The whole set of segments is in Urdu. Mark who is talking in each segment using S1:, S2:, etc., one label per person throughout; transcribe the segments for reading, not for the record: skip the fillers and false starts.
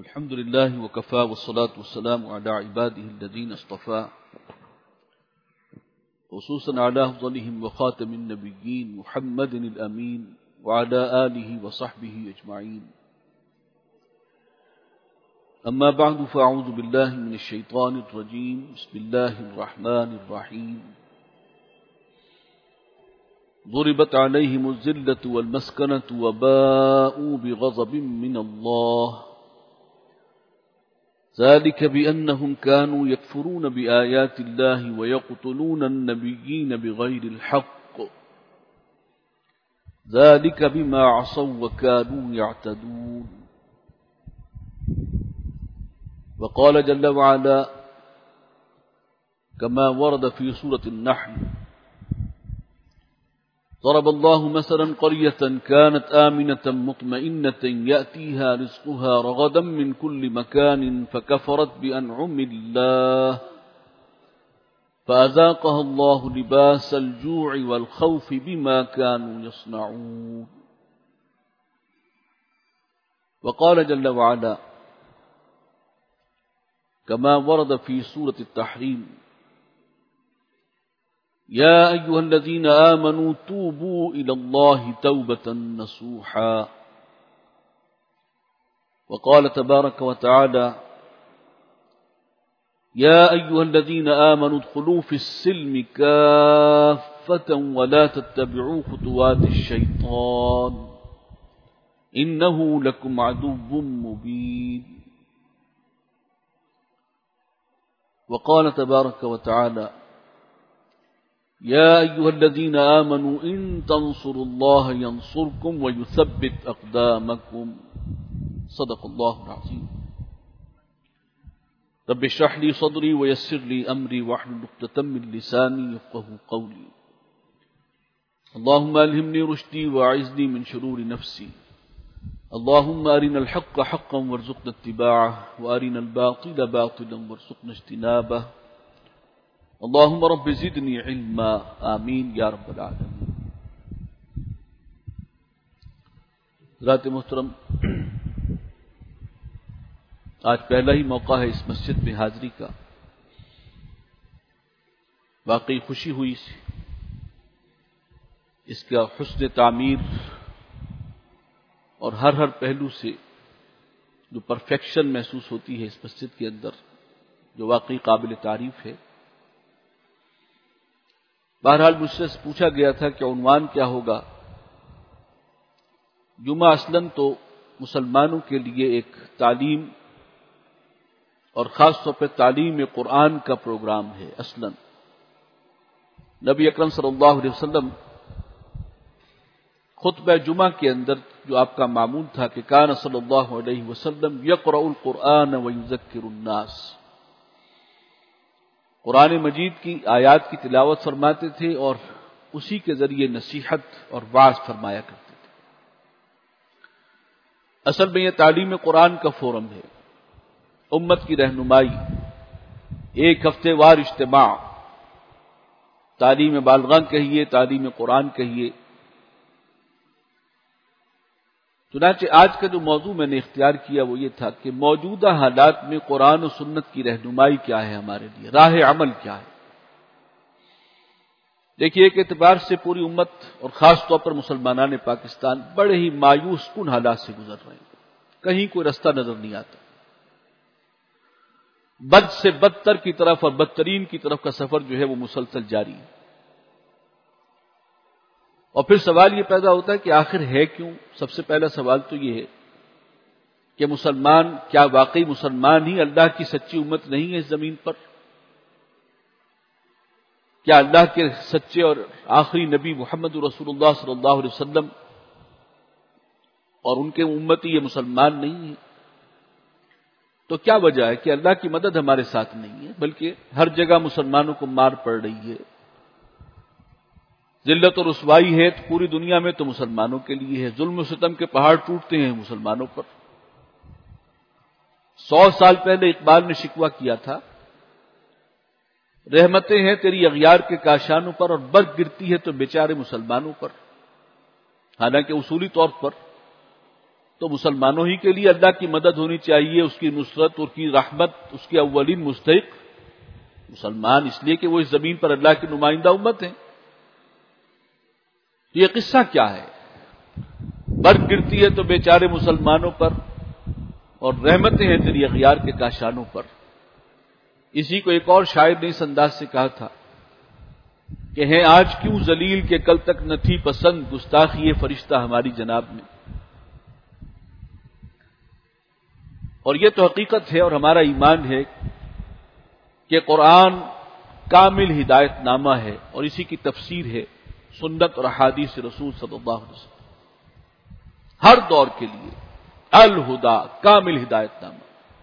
S1: الحمد لله وكفى والصلاة والسلام على عباده الذين اصطفى خصوصا على أفضلهم وخاتم النبيين محمد الأمين وعلى آله وصحبه أجمعين. أما بعد فأعوذ بالله من الشيطان الرجيم. بسم الله الرحمن الرحيم. ضربت عليهم الذلة والمسكنة وباءوا بغضب من الله ذلك بأنهم كانوا يكفرون بآيات الله ويقتلون النبيين بغير الحق ذلك بما عصوا وكانوا يعتدون. وقال جل وعلا كما ورد في سورة النحل: ضرب الله مثلا قرية كانت آمنة مطمئنة يأتيها رزقها رغدا من كل مكان فكفرت بأنعم الله فأذاقها الله لباس الجوع والخوف بما كانوا يصنعون. وقال جل وعلا كما ورد في سورة التحريم: يا أيها الذين آمنوا توبوا إلى الله توبة نصوحا. وقال تبارك وتعالى: يا أيها الذين آمنوا ادخلوا في السلم كافة ولا تتبعوا خطوات الشيطان إنه لكم عدو مبين. وقال تبارك وتعالى: يا أيها الذين آمنوا إن تنصروا الله ينصركم ويثبت أقدامكم. صدق الله العظيم. رب اشرح لي صدري ويسر لي أمري واحلل عقدة من لساني يفقهوا قولي. اللهم ألهمني رشدي وأعذني من شرور نفسي. اللهم أرنا الحق حقا وارزقنا اتباعه وأرنا الباطل باطلا وارزقنا اجتنابه. اللهم رب زدنی علما آمین یا رب العالمین. حضرات محترم، آج پہلا ہی موقع ہے اس مسجد میں حاضری کا. واقعی خوشی ہوئی اس کا حسن تعمیر اور ہر پہلو سے جو پرفیکشن محسوس ہوتی ہے اس مسجد کے اندر، جو واقعی قابل تعریف ہے. بہرحال مجھ سے پوچھا گیا تھا کہ عنوان کیا ہوگا. جمعہ اصلاً تو مسلمانوں کے لیے ایک تعلیم اور خاص طور پہ تعلیم قرآن کا پروگرام ہے. اصلاً نبی اکرم صلی اللہ علیہ وسلم خطبہ جمعہ کے اندر جو آپ کا معمول تھا کہ کان صلی اللہ علیہ وسلم یقرأ القرآن ویذکر الناس، قرآن مجید کی آیات کی تلاوت فرماتے تھے اور اسی کے ذریعے نصیحت اور وعظ فرمایا کرتے تھے. اصل میں یہ تعلیم قرآن کا فورم ہے، امت کی رہنمائی، ایک ہفتے وار اجتماع، تعلیم بالغاں کہیے، تعلیم قرآن کہیے. چنانچہ آج کا جو موضوع میں نے اختیار کیا وہ یہ تھا کہ موجودہ حالات میں قرآن و سنت کی رہنمائی کیا ہے ہمارے لیے، راہ عمل کیا ہے. دیکھیے، ایک اعتبار سے پوری امت اور خاص طور پر مسلمانان پاکستان بڑے ہی مایوس کن حالات سے گزر رہے ہیں. کہیں کوئی رستہ نظر نہیں آتا. بد سے بدتر کی طرف اور بدترین کی طرف کا سفر جو ہے وہ مسلسل جاری ہے. اور پھر سوال یہ پیدا ہوتا ہے کہ آخر ہے کیوں؟ سب سے پہلا سوال تو یہ ہے کہ مسلمان کیا واقعی مسلمان ہی اللہ کی سچی امت نہیں ہے اس زمین پر؟ کیا اللہ کے سچے اور آخری نبی محمد رسول اللہ صلی اللہ علیہ وسلم اور ان کے امتی یہ مسلمان نہیں ہیں؟ تو کیا وجہ ہے کہ اللہ کی مدد ہمارے ساتھ نہیں ہے، بلکہ ہر جگہ مسلمانوں کو مار پڑ رہی ہے، ذلت و رسوائی ہے تو پوری دنیا میں تو مسلمانوں کے لیے ہے، ظلم و ستم کے پہاڑ ٹوٹتے ہیں مسلمانوں پر. 100 سال پہلے اقبال نے شکوہ کیا تھا، رحمتیں ہیں تیری اغیار کے کاشانوں پر اور برف گرتی ہے تو بیچارے مسلمانوں پر. حالانکہ اصولی طور پر تو مسلمانوں ہی کے لیے اللہ کی مدد ہونی چاہیے، اس کی نصرت، اس کی رحمت، اس کے اولین مستحق مسلمان، اس لیے کہ وہ اس زمین پر اللہ کی نمائندہ امت ہیں۔ یہ قصہ کیا ہے؟ برف گرتی ہے تو بیچارے مسلمانوں پر، اور رحمتیں ہیں تیری اغیار کے کاشانوں پر۔ اسی کو ایک اور شاعر نے اس انداز سے کہا تھا کہ ہیں آج کیوں ذلیل کہ کل تک نہ تھی پسند، گستاخی فرشتہ ہماری جناب میں۔ اور یہ تو حقیقت ہے اور ہمارا ایمان ہے کہ قرآن کامل ہدایت نامہ ہے، اور اسی کی تفسیر ہے سنت اور احادیث رسول صلی اللہ علیہ وسلم، ہر دور کے لیے الہدا کامل ہدایت نامہ۔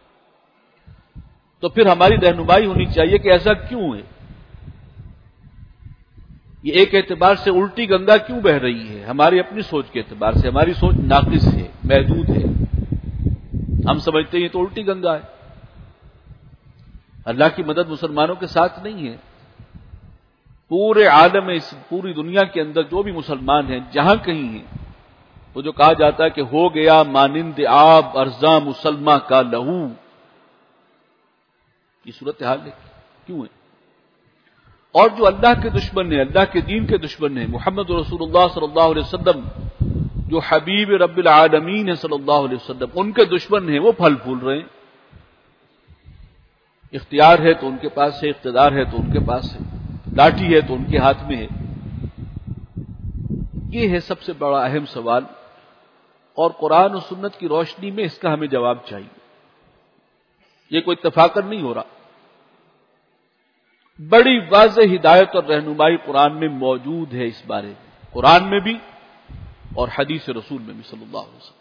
S1: تو پھر ہماری رہنمائی ہونی چاہیے کہ ایسا کیوں ہے، یہ ایک اعتبار سے الٹی گنگا کیوں بہ رہی ہے؟ ہماری اپنی سوچ کے اعتبار سے ہماری سوچ ناقص ہے، محدود ہے، ہم سمجھتے ہیں یہ تو الٹی گنگا ہے۔ اللہ کی مدد مسلمانوں کے ساتھ نہیں ہے۔ پورے عالم میں، اس پوری دنیا کے اندر جو بھی مسلمان ہیں جہاں کہیں ہیں، وہ جو کہا جاتا ہے کہ ہو گیا مانند آب ارزاں مسلمہ کا لہو، یہ صورتحال ہے کیوں ہے؟ اور جو اللہ کے دشمن ہیں، اللہ کے دین کے دشمن ہیں، محمد رسول اللہ صلی اللہ علیہ وسلم جو حبیب رب العالمین ہیں صلی اللہ علیہ وسلم، ان کے دشمن ہیں، وہ پھل پھول رہے ہیں۔ اختیار ہے تو ان کے پاس ہے، اقتدار ہے تو ان کے پاس ہے، لاٹھی ہے تو ان کے ہاتھ میں ہے۔ یہ ہے سب سے بڑا اہم سوال، اور قرآن و سنت کی روشنی میں اس کا ہمیں جواب چاہیے۔ یہ کوئی اتفاقاً نہیں ہو رہا، بڑی واضح ہدایت اور رہنمائی قرآن میں موجود ہے اس بارے میں، قرآن میں بھی اور حدیث رسول میں بھی صلی اللہ علیہ وسلم۔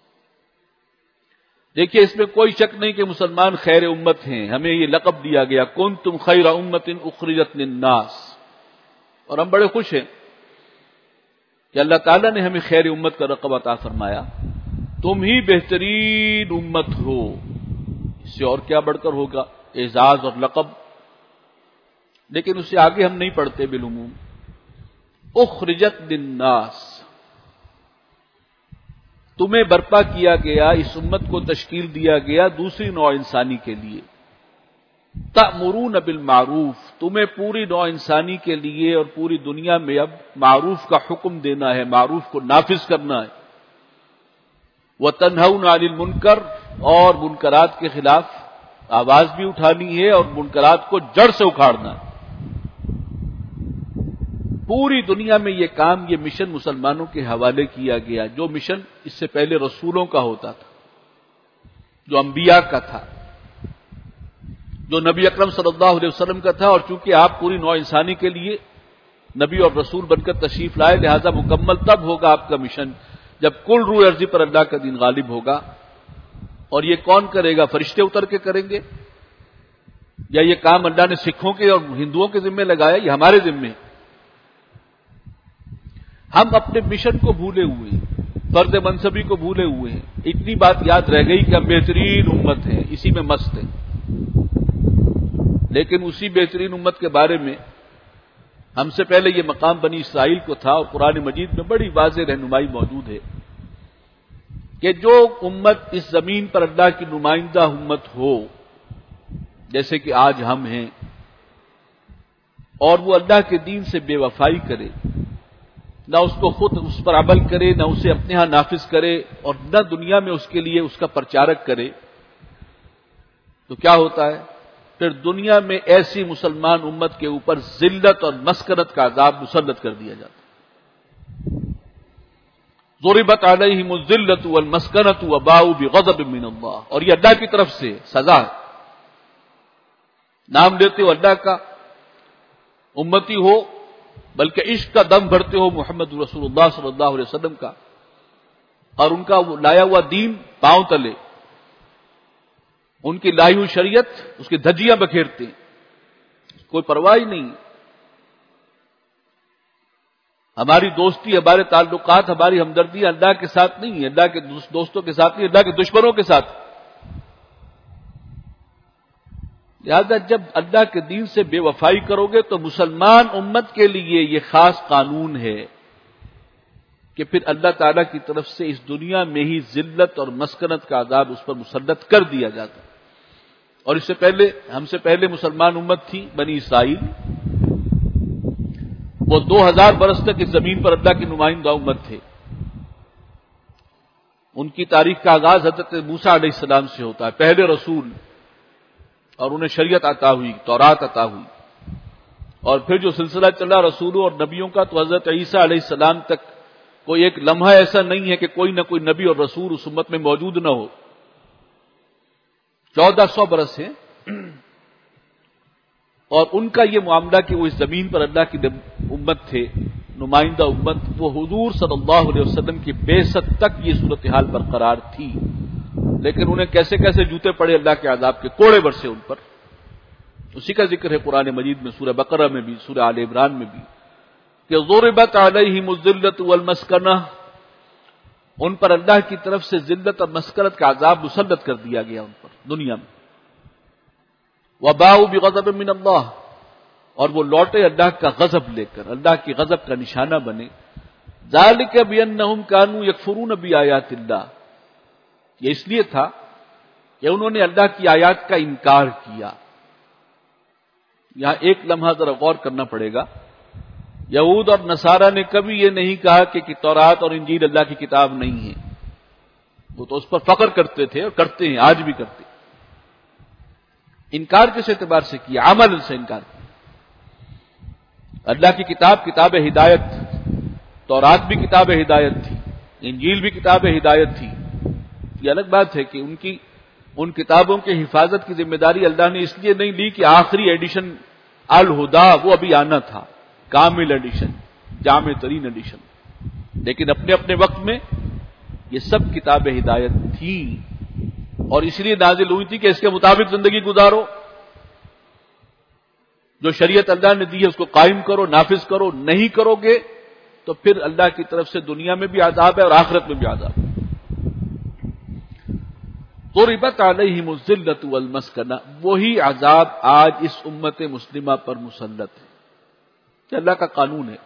S1: دیکھیے اس میں کوئی شک نہیں کہ مسلمان خیر امت ہیں، ہمیں یہ لقب دیا گیا کنتم خیر امت اخرجت للناس، اور ہم بڑے خوش ہیں کہ اللہ تعالیٰ نے ہمیں خیر امت کا لقب عطا فرمایا۔ تم ہی بہترین امت ہو، اس سے اور کیا بڑھ کر ہوگا اعزاز اور لقب؟ لیکن اس سے آگے ہم نہیں پڑھتے بالعموم۔ اخرجت للناس، تمہیں برپا کیا گیا، اس امت کو تشکیل دیا گیا دوسری نوع انسانی کے لیے۔ تأمرون بالمعروف، تمہیں پوری نوع انسانی کے لیے اور پوری دنیا میں اب معروف کا حکم دینا ہے، معروف کو نافذ کرنا ہے۔ وتنہون عن المنکر، اور منکرات کے خلاف آواز بھی اٹھانی ہے اور منکرات کو جڑ سے اکھاڑنا ہے۔ پوری دنیا میں یہ کام، یہ مشن مسلمانوں کے حوالے کیا گیا، جو مشن اس سے پہلے رسولوں کا ہوتا تھا، جو انبیاء کا تھا، جو نبی اکرم صلی اللہ علیہ وسلم کا تھا۔ اور چونکہ آپ پوری نوع انسانی کے لیے نبی اور رسول بن کر تشریف لائے، لہذا مکمل تب ہوگا آپ کا مشن جب کل روح ارضی پر اللہ کا دین غالب ہوگا۔ اور یہ کون کرے گا؟ فرشتے اتر کے کریں گے، یا یہ کام اللہ نے سکھوں کے اور ہندوؤں کے ذمے لگایا؟ یہ ہمارے ذمے ہے۔ ہم اپنے مشن کو بھولے ہوئے ہیں، فرض منصبی کو بھولے ہوئے ہیں۔ اتنی بات یاد رہ گئی کہ ہم بہترین امت ہیں، اسی میں مست ہیں۔ لیکن اسی بہترین امت کے بارے میں ہم سے پہلے یہ مقام بنی اسرائیل کو تھا، اور قرآن مجید میں بڑی واضح رہنمائی موجود ہے کہ جو امت اس زمین پر اللہ کی نمائندہ امت ہو، جیسے کہ آج ہم ہیں، اور وہ اللہ کے دین سے بے وفائی کرے، نہ اس کو خود اس پر عمل کرے، نہ اسے اپنے ہاں نافذ کرے، اور نہ دنیا میں اس کے لیے اس کا پرچارک کرے، تو کیا ہوتا ہے؟ پھر دنیا میں ایسی مسلمان امت کے اوپر ذلت اور مسکنت کا عذاب مسلط کر دیا جاتا ہے۔ ضربت علیہم الذلۃ والمسکنۃ وباؤوا بغضب من اللہ، اور یہ اللہ کی طرف سے سزا ہے۔ نام لیتے ہو اللہ کا، امتی ہو، بلکہ عشق کا دم بھرتے ہو محمد رسول اللہ صلی اللہ علیہ وسلم کا، اور ان کا وہ لایا ہوا دین پاؤں تلے، ان کی لائی ہوئی شریعت، اس کی دھجیاں بکھیرتے ہیں، کوئی پرواہ ہی نہیں۔ ہماری دوستی، ہمارے تعلقات، ہماری ہمدردی اللہ کے ساتھ نہیں ہے، اللہ کے دوستوں کے ساتھ نہیں، اللہ کے دشمنوں کے ساتھ۔ لہذا جب اللہ کے دین سے بے وفائی کرو گے تو مسلمان امت کے لیے یہ خاص قانون ہے کہ پھر اللہ تعالیٰ کی طرف سے اس دنیا میں ہی ذلت اور مسکنت کا عذاب اس پر مسلط کر دیا جاتا. اور اس سے پہلے ہم سے پہلے مسلمان امت تھی بنی اسرائیل، وہ 2000 برس تک اس زمین پر اللہ کی نمائندہ امت تھے. ان کی تاریخ کا آغاز حضرت موسیٰ علیہ السلام سے ہوتا ہے، پہلے رسول، اور انہیں شریعت عطا ہوئی، تورات عطا ہوئی، اور پھر جو سلسلہ چلا رسولوں اور نبیوں کا، تو حضرت عیسیٰ علیہ السلام تک کوئی ایک لمحہ ایسا نہیں ہے کہ کوئی نہ کوئی نبی اور رسول اس امت میں موجود نہ ہو. 1400 برس ہیں، اور ان کا یہ معاملہ کہ وہ اس زمین پر اللہ کی امت تھے، نمائندہ امت، وہ حضور صلی اللہ علیہ وسلم کی بعثت تک یہ صورتحال برقرار تھی. لیکن انہیں کیسے کیسے جوتے پڑے اللہ کے عذاب کے، کوڑے برسے ان پر. اسی کا ذکر ہے قرآن مجید میں، سورہ بقرہ میں بھی، سورہ آل عمران میں بھی، کہ ضربت علیہم الذلۃ والمسکنہ، ان پر اللہ کی طرف سے ذلت اور مسکنت کا عذاب مسلط کر دیا گیا ان پر دنیا میں. وباؤوا بغضب من اللہ، اور وہ لوٹے اللہ کا غضب لے کر، اللہ کی غضب کا نشانہ بنے. ذالک بانہم کانوا یکفرون بآیات اللہ، یہ اس لیے تھا کہ انہوں نے اللہ کی آیات کا انکار کیا. یہاں ایک لمحہ ذرا غور کرنا پڑے گا. یہود اور نصارہ نے کبھی یہ نہیں کہا کہ تورات اور انجیل اللہ کی کتاب نہیں ہے. وہ تو اس پر فخر کرتے تھے اور کرتے ہیں، آج بھی کرتے. انکار کس اعتبار سے کیا؟ عمل سے انکار کیا. اللہ کی کتاب کتاب ہدایت، تورات بھی کتاب ہدایت تھی، انجیل بھی کتاب ہدایت تھی. یہ الگ بات ہے کہ ان کتابوں کی حفاظت کی ذمہ داری اللہ نے اس لیے نہیں لی کہ آخری ایڈیشن الہدا وہ ابھی آنا تھا، کامل ایڈیشن، جامع ترین ایڈیشن. لیکن اپنے اپنے وقت میں یہ سب کتاب ہدایت تھی، اور اس لیے نازل ہوئی تھی کہ اس کے مطابق زندگی گزارو. جو شریعت اللہ نے دی ہے اس کو قائم کرو، نافذ کرو. نہیں کرو گے تو پھر اللہ کی طرف سے دنیا میں بھی عذاب ہے اور آخرت میں بھی عذاب ہے. ضربت علیہم الذلۃ والمسکنہ، وہی عذاب آج اس امت مسلمہ پر مسلط ہے. کہ اللہ کا قانون ہے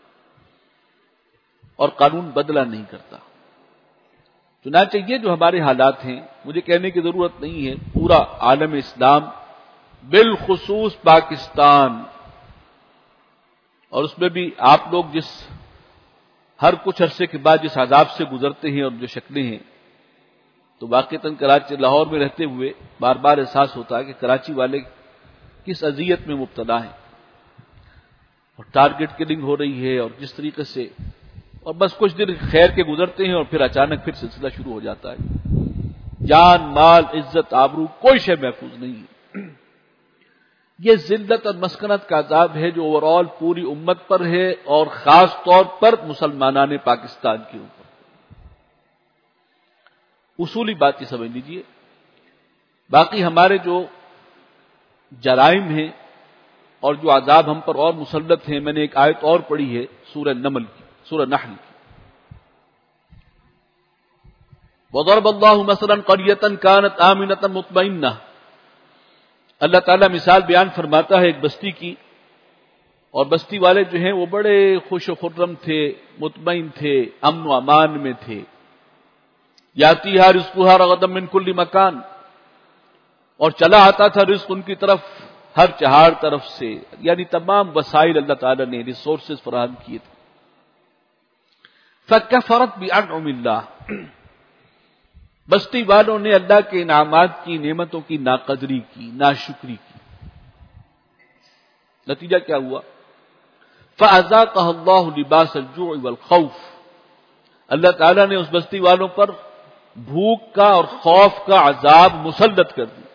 S1: اور قانون بدلہ نہیں کرتا. چنانچہ یہ جو ہمارے حالات ہیں، مجھے کہنے کی ضرورت نہیں ہے، پورا عالم اسلام، بالخصوص پاکستان، اور اس میں بھی آپ لوگ جس ہر کچھ عرصے کے بعد جس عذاب سے گزرتے ہیں اور جو شکلیں ہیں، تو واقعتاً کراچی لاہور میں رہتے ہوئے بار بار احساس ہوتا ہے کہ کراچی والے کس اذیت میں مبتلا ہیں، اور ٹارگٹ کلنگ ہو رہی ہے، اور جس طریقے سے، اور بس کچھ دن خیر کے گزرتے ہیں اور پھر اچانک پھر سلسلہ شروع ہو جاتا ہے. جان، مال، عزت، آبرو، کوئی شے محفوظ نہیں ہے. یہ ذلت اور مسکنت کا عذاب ہے جو اوور آل پوری امت پر ہے، اور خاص طور پر مسلمانان پاکستان کے اوپر. اصولی بات یہ سمجھ لیجئے. باقی ہمارے جو جرائم ہیں اور جو عذاب ہم پر اور مسلط ہیں، میں نے ایک آیت اور پڑھی ہے سورہ نمل کی، سورہ نحل کی. وَضَرَبَ اللَّهُ مَثَلًا قَرْيَةً كَانَتْ آمِنَةً مُطْمَئِنَّةً، اللہ تعالیٰ مثال بیان فرماتا ہے ایک بستی کی، اور بستی والے جو ہیں وہ بڑے خوش و خرم تھے، مطمئن تھے، امن و امان میں تھے. یاتیہا رزقہا رغداً من کل مکان، اور چلا آتا تھا رزق ان کی طرف ہر چہار طرف سے، یعنی تمام وسائل اللہ تعالیٰ نے ریسورسز فراہم کیے تھے. فَكَفَرَتْ بِأَنْعُمِ اللَّهِ، بستی والوں نے اللہ کے انعامات کی، نعمتوں کی ناقدری کی، ناشکری کی. نتیجہ کیا ہوا؟ فَأَذَاقَهَا اللَّهُ لِبَاسَ الْجُوعِ وَالْخَوْفِ، اللہ تعالیٰ نے اس بستی والوں پر بھوک کا اور خوف کا عذاب مسلط کر دیا.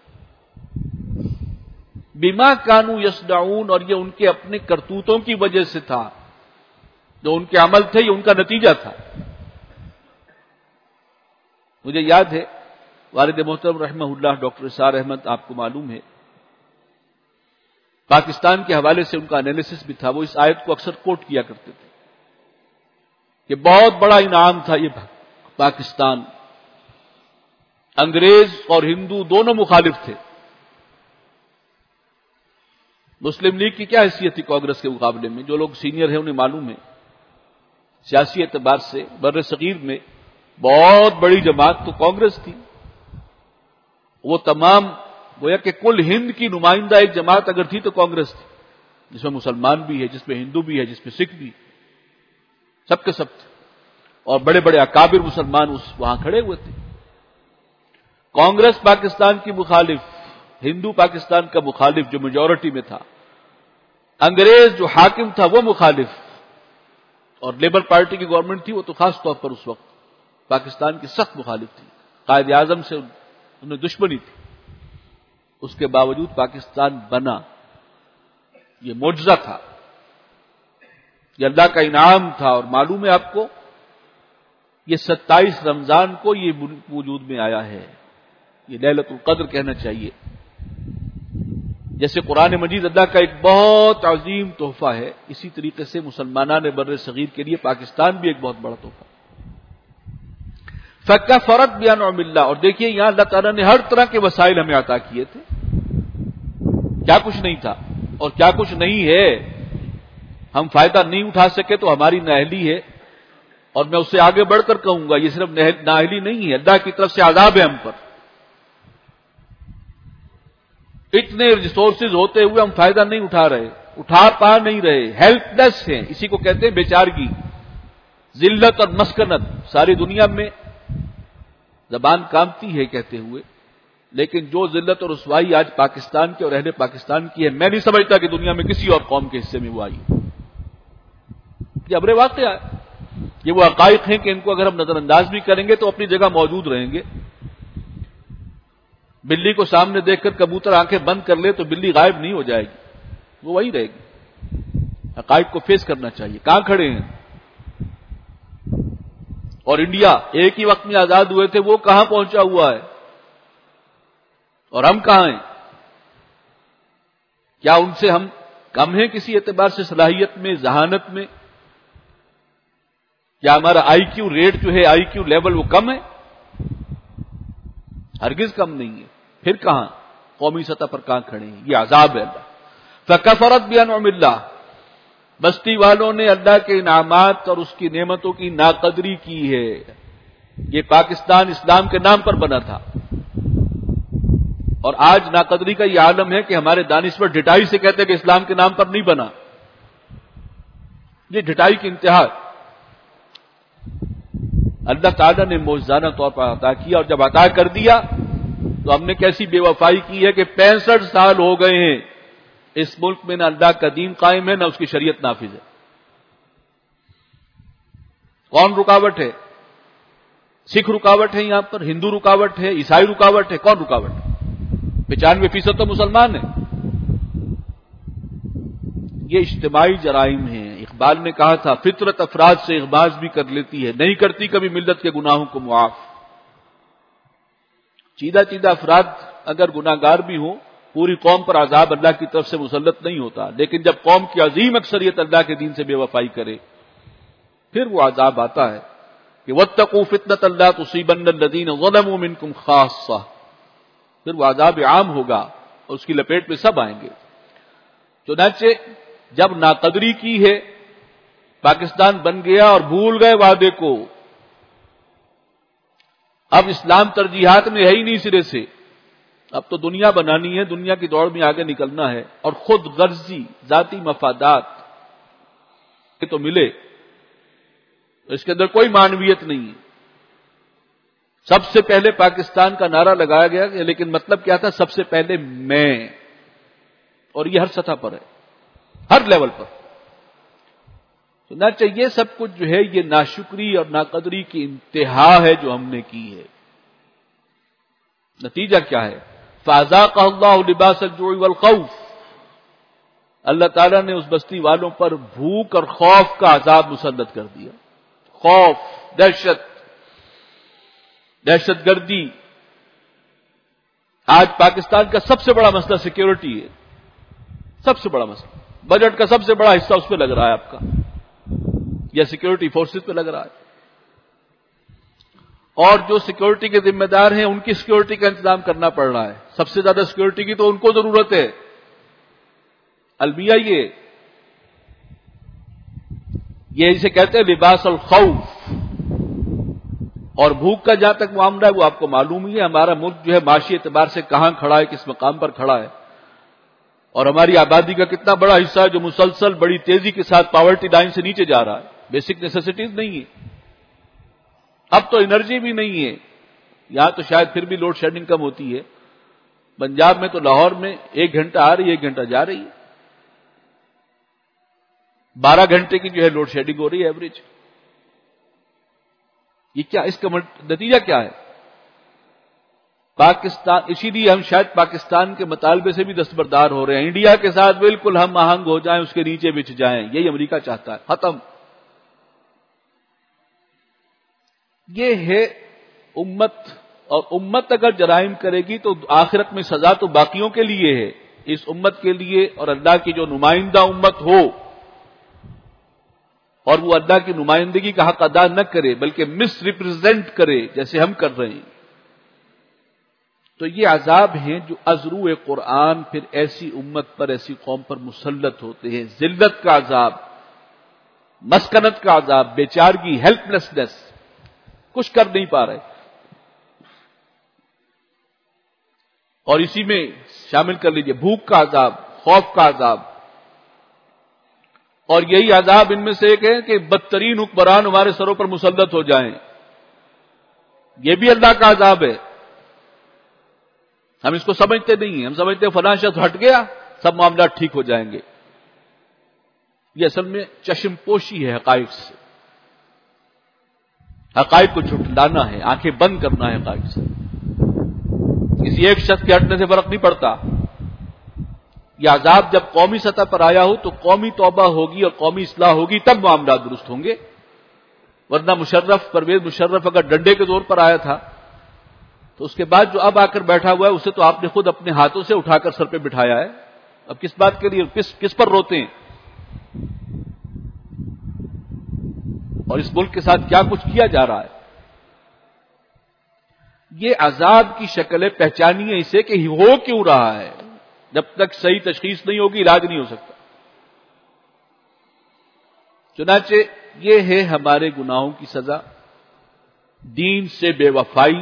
S1: بِمَا كَانُوا يَصْنَعُونَ، اور یہ ان کے اپنے کرتوتوں کی وجہ سے تھا، جو ان کے عمل تھے یہ ان کا نتیجہ تھا. مجھے یاد ہے والد محترم رحمہ اللہ ڈاکٹر اسار احمد، آپ کو معلوم ہے، پاکستان کے حوالے سے ان کا انالیسس بھی تھا. وہ اس آیت کو اکثر کوٹ کیا کرتے تھے کہ بہت بڑا انعام تھا یہ پاکستان. انگریز اور ہندو دونوں مخالف تھے. مسلم لیگ کی کیا حیثیت تھی کانگریس کے مقابلے میں؟ جو لوگ سینئر ہیں انہیں معلوم ہے. سیاسی اعتبار سے بر صغیر میں بہت بڑی جماعت تو کانگریس تھی. وہ تمام گویا کہ کل ہند کی نمائندہ ایک جماعت اگر تھی تو کانگریس تھی، جس میں مسلمان بھی ہے، جس میں ہندو بھی ہے، جس میں سکھ بھی، سب کے سب تھے. اور بڑے بڑے اکابر مسلمان وہاں کھڑے ہوئے تھے. کانگریس پاکستان کی مخالف، ہندو پاکستان کا مخالف جو میجورٹی میں تھا، انگریز جو حاکم تھا وہ مخالف، اور لیبر پارٹی کی گورنمنٹ تھی وہ تو خاص طور پر اس وقت پاکستان کی سخت مخالف تھی. قائد اعظم سے انہیں دشمنی تھی. اس کے باوجود پاکستان بنا. یہ معجزہ تھا، یہ اللہ کا انعام تھا. اور معلوم ہے آپ کو، یہ 27 رمضان کو یہ وجود میں آیا ہے. یہ لیلۃ القدر کہنا چاہیے. جیسے قرآن مجید اللہ کا ایک بہت عظیم تحفہ ہے، اسی طریقے سے مسلمانان بر صغیر کے لیے پاکستان بھی ایک بہت بڑا تحفہ. فکفرت بانعم اللہ. اور دیکھیے یہاں اللہ تعالیٰ نے ہر طرح کے وسائل ہمیں عطا کیے تھے. کیا کچھ نہیں تھا اور کیا کچھ نہیں ہے. ہم فائدہ نہیں اٹھا سکے تو ہماری نااہلی ہے. اور میں اس سے آگے بڑھ کر کہوں گا، یہ صرف نااہلی نہیں ہے، اللہ کی طرف سے عذاب ہے ہم پر. اتنے ریسورسز ہوتے ہوئے ہم فائدہ نہیں اٹھا رہے، اٹھا پا نہیں رہے، ہیلپ لیس ہیں. اسی کو کہتے ہیں بیچارگی، ذلت اور مسکنت. ساری دنیا میں زبان کامتی ہے کہتے ہوئے، لیکن جو ذلت اور رسوائی آج پاکستان کے اور اہل پاکستان کی ہے، میں نہیں سمجھتا کہ دنیا میں کسی اور قوم کے حصے میں وہ آئی. یہ امر واقعہ ہے. یہ وہ حقائق ہیں کہ ان کو اگر ہم نظر انداز بھی کریں گے تو اپنی جگہ موجود رہیں گے. بلی کو سامنے دیکھ کر کبوتر آنکھیں بند کر لے تو بلی غائب نہیں ہو جائے گی، وہ وہی رہے گی. حقائق کو فیس کرنا چاہیے. کہاں کھڑے ہیں؟ اور انڈیا ایک ہی وقت میں آزاد ہوئے تھے، وہ کہاں پہنچا ہوا ہے اور ہم کہاں ہیں؟ کیا ان سے ہم کم ہیں کسی اعتبار سے، صلاحیت میں، ذہانت میں؟ کیا ہمارا آئی کیو ریٹ جو ہے، آئی کیو لیول وہ کم ہے؟ ہرگز کم نہیں ہے. پھر کہاں قومی سطح پر کہاں کھڑے ہیں؟ یہ عذاب ہے اللہ. فکفرت بانعم اللہ. بستی والوں نے اللہ کے انعامات اور اس کی نعمتوں کی ناقدری کی ہے. یہ پاکستان اسلام کے نام پر بنا تھا، اور آج ناقدری کا یہ عالم ہے کہ ہمارے دانشور ڈٹائی سے کہتے ہیں کہ اسلام کے نام پر نہیں بنا. یہ ڈٹائی کی انتہا. اللہ تعالیٰ نے معجزانہ طور پر عطا کیا، اور جب عطا کر دیا تو ہم نے کیسی بے وفائی کی ہے کہ 65 سال ہو گئے ہیں اس ملک میں نہ اللہ کا دین قائم ہے نہ اس کی شریعت نافذ ہے. کون رکاوٹ ہے؟ سکھ رکاوٹ ہے یہاں پر، ہندو رکاوٹ ہے، عیسائی رکاوٹ ہے. کون رکاوٹ ہے؟ 95% تو مسلمان ہیں. یہ اجتماعی جرائم ہیں. اقبال نے کہا تھا فطرت افراد سے اغماض بھی کر لیتی ہے، نہیں کرتی کبھی ملت کے گناہوں کو معاف. چیدہ افراد اگر گناہگار بھی ہوں، پوری قوم پر عذاب اللہ کی طرف سے مسلط نہیں ہوتا. لیکن جب قوم کی عظیم اکثریت اللہ کے دین سے بے وفائی کرے پھر وہ عذاب آتا ہے کہ واتقوا فتنة لا تصيبن الذين ظلموا منكم خاصة. پھر وہ عذاب عام ہوگا اور اس کی لپیٹ میں سب آئیں گے. چنانچہ جب ناقدری کی ہے، پاکستان بن گیا اور بھول گئے وعدے کو. اب اسلام ترجیحات میں ہے ہی نہیں سرے سے. اب تو دنیا بنانی ہے، دنیا کی دوڑ میں آگے نکلنا ہے، اور خود غرضی ذاتی مفادات تو ملے، اس کے اندر کوئی معنویت نہیں ہے. سب سے پہلے پاکستان کا نعرہ لگایا گیا، لیکن مطلب کیا تھا؟ سب سے پہلے میں. اور یہ ہر سطح پر ہے، ہر لیول پر. چنانچہ یہ سب کچھ جو ہے یہ ناشکری اور ناقدری کی انتہا ہے جو ہم نے کی ہے. نتیجہ کیا ہے؟ فَأَذَاقَهُ اللَّهُ لِبَاسَ الْجُوعِ وَالْخَوْفِ. اللہ تعالیٰ نے اس بستی والوں پر بھوک اور خوف کا عذاب مسلط کر دیا. خوف، دہشت گردی. آج پاکستان کا سب سے بڑا مسئلہ سیکیورٹی ہے، سب سے بڑا مسئلہ. بجٹ کا سب سے بڑا حصہ اس پہ لگ رہا ہے آپ کا، یا سیکیورٹی فورسز پہ لگ رہا ہے. اور جو سیکیورٹی کے ذمہ دار ہیں ان کی سیکیورٹی کا انتظام کرنا پڑ رہا ہے. سب سے زیادہ سیکیورٹی کی تو ان کو ضرورت ہے. المیہ یہ اسے کہتے ہیں لباس الخوف. اور بھوک کا جہاں تک معاملہ ہے وہ آپ کو معلوم ہی ہے. ہمارا ملک جو ہے معاشی اعتبار سے کہاں کھڑا ہے, کس مقام پر کھڑا ہے, اور ہماری آبادی کا کتنا بڑا حصہ ہے جو مسلسل بڑی تیزی کے ساتھ پاورٹی لائن سے نیچے جا رہا ہے. بیسک نیسیسٹیز نہیں ہے. اب تو انرجی بھی نہیں ہے. یہاں تو شاید پھر بھی لوڈ شیڈنگ کم ہوتی ہے. پنجاب میں تو لاہور میں 1 گھنٹہ آ رہی ہے, 1 گھنٹہ جا رہی ہے. 12 گھنٹے کی جو ہے لوڈ شیڈنگ ہو رہی ہے ایوریج. یہ کیا, اس کا نتیجہ کیا ہے؟ پاکستان, اسی لیے ہم شاید پاکستان کے مطالبے سے بھی دستبردار ہو رہے ہیں. انڈیا کے ساتھ بالکل ہم آہنگ ہو جائیں, اس کے نیچے بچ جائیں, یہی امریکہ چاہتا ہے. ختم. یہ ہے امت. اور امت اگر جرائم کرے گی تو آخرت میں سزا تو باقیوں کے لیے ہے. اس امت کے لیے, اور اللہ کی جو نمائندہ امت ہو اور وہ اللہ کی نمائندگی کا حق ادا نہ کرے بلکہ مس ریپرزینٹ کرے جیسے ہم کر رہے ہیں, تو یہ عذاب ہیں جو ازرو قرآن پھر ایسی امت پر, ایسی قوم پر مسلط ہوتے ہیں. ذلت کا عذاب, مسکنت کا عذاب, بیچارگی, ہیلپ لیسنس, کچھ کر نہیں پا رہے. اور اسی میں شامل کر لیجئے بھوک کا عذاب, خوف کا عذاب. اور یہی عذاب ان میں سے ایک ہے کہ بدترین حکمران ہمارے سروں پر مسلط ہو جائیں. یہ بھی اللہ کا عذاب ہے. ہم اس کو سمجھتے نہیں ہیں. ہم سمجھتے ہیں فلاں شخص ہٹ گیا سب معاملات ٹھیک ہو جائیں گے. یہ اصل میں چشم پوشی ہے حقائق سے. حقائق کو جھٹلانا ہے, آنکھیں بند کرنا ہے حقائق سے. کسی ایک شخص کے ہٹنے سے فرق نہیں پڑتا. یہ عذاب جب قومی سطح پر آیا ہو تو قومی توبہ ہوگی اور قومی اصلاح ہوگی, تب معاملات درست ہوں گے. ورنہ پرویز مشرف اگر ڈنڈے کے زور پر آیا تھا تو اس کے بعد جو اب آ کر بیٹھا ہوا ہے اسے تو آپ نے خود اپنے ہاتھوں سے اٹھا کر سر پہ بٹھایا ہے. اب کس بات کے لیے, کس پر روتے ہیں؟ اور اس ملک کے ساتھ کیا کچھ کیا جا رہا ہے. یہ عذاب کی شکل ہے. پہچانیے اسے کہ ہو کیوں رہا ہے. جب تک صحیح تشخیص نہیں ہوگی علاج نہیں ہو سکتا. چنانچہ یہ ہے ہمارے گناہوں کی سزا, دین سے بے وفائی.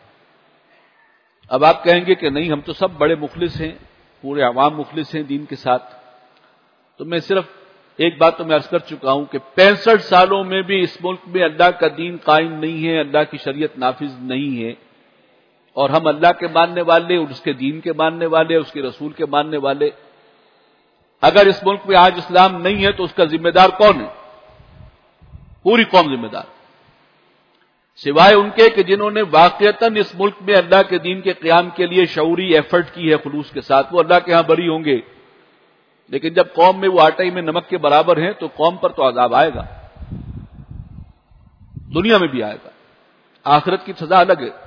S1: اب آپ کہیں گے کہ نہیں ہم تو سب بڑے مخلص ہیں, پورے عوام مخلص ہیں دین کے ساتھ. تو میں صرف ایک بات تو میں عرض کر چکا ہوں کہ 65 سالوں میں بھی اس ملک میں اللہ کا دین قائم نہیں ہے, اللہ کی شریعت نافذ نہیں ہے. اور ہم اللہ کے ماننے والے, اس کے دین کے ماننے والے, اس کے رسول کے ماننے والے. اگر اس ملک میں آج اسلام نہیں ہے تو اس کا ذمہ دار کون ہے؟ پوری قوم ذمہ دار, سوائے ان کے کہ جنہوں نے واقعتاً اس ملک میں اللہ کے دین کے قیام کے لیے شعوری ایفرٹ کی ہے خلوص کے ساتھ. وہ اللہ کے ہاں بری ہوں گے, لیکن جب قوم میں وہ آٹے میں نمک کے برابر ہیں تو قوم پر تو عذاب آئے گا, دنیا میں بھی آئے گا. آخرت کی سزا الگ ہے.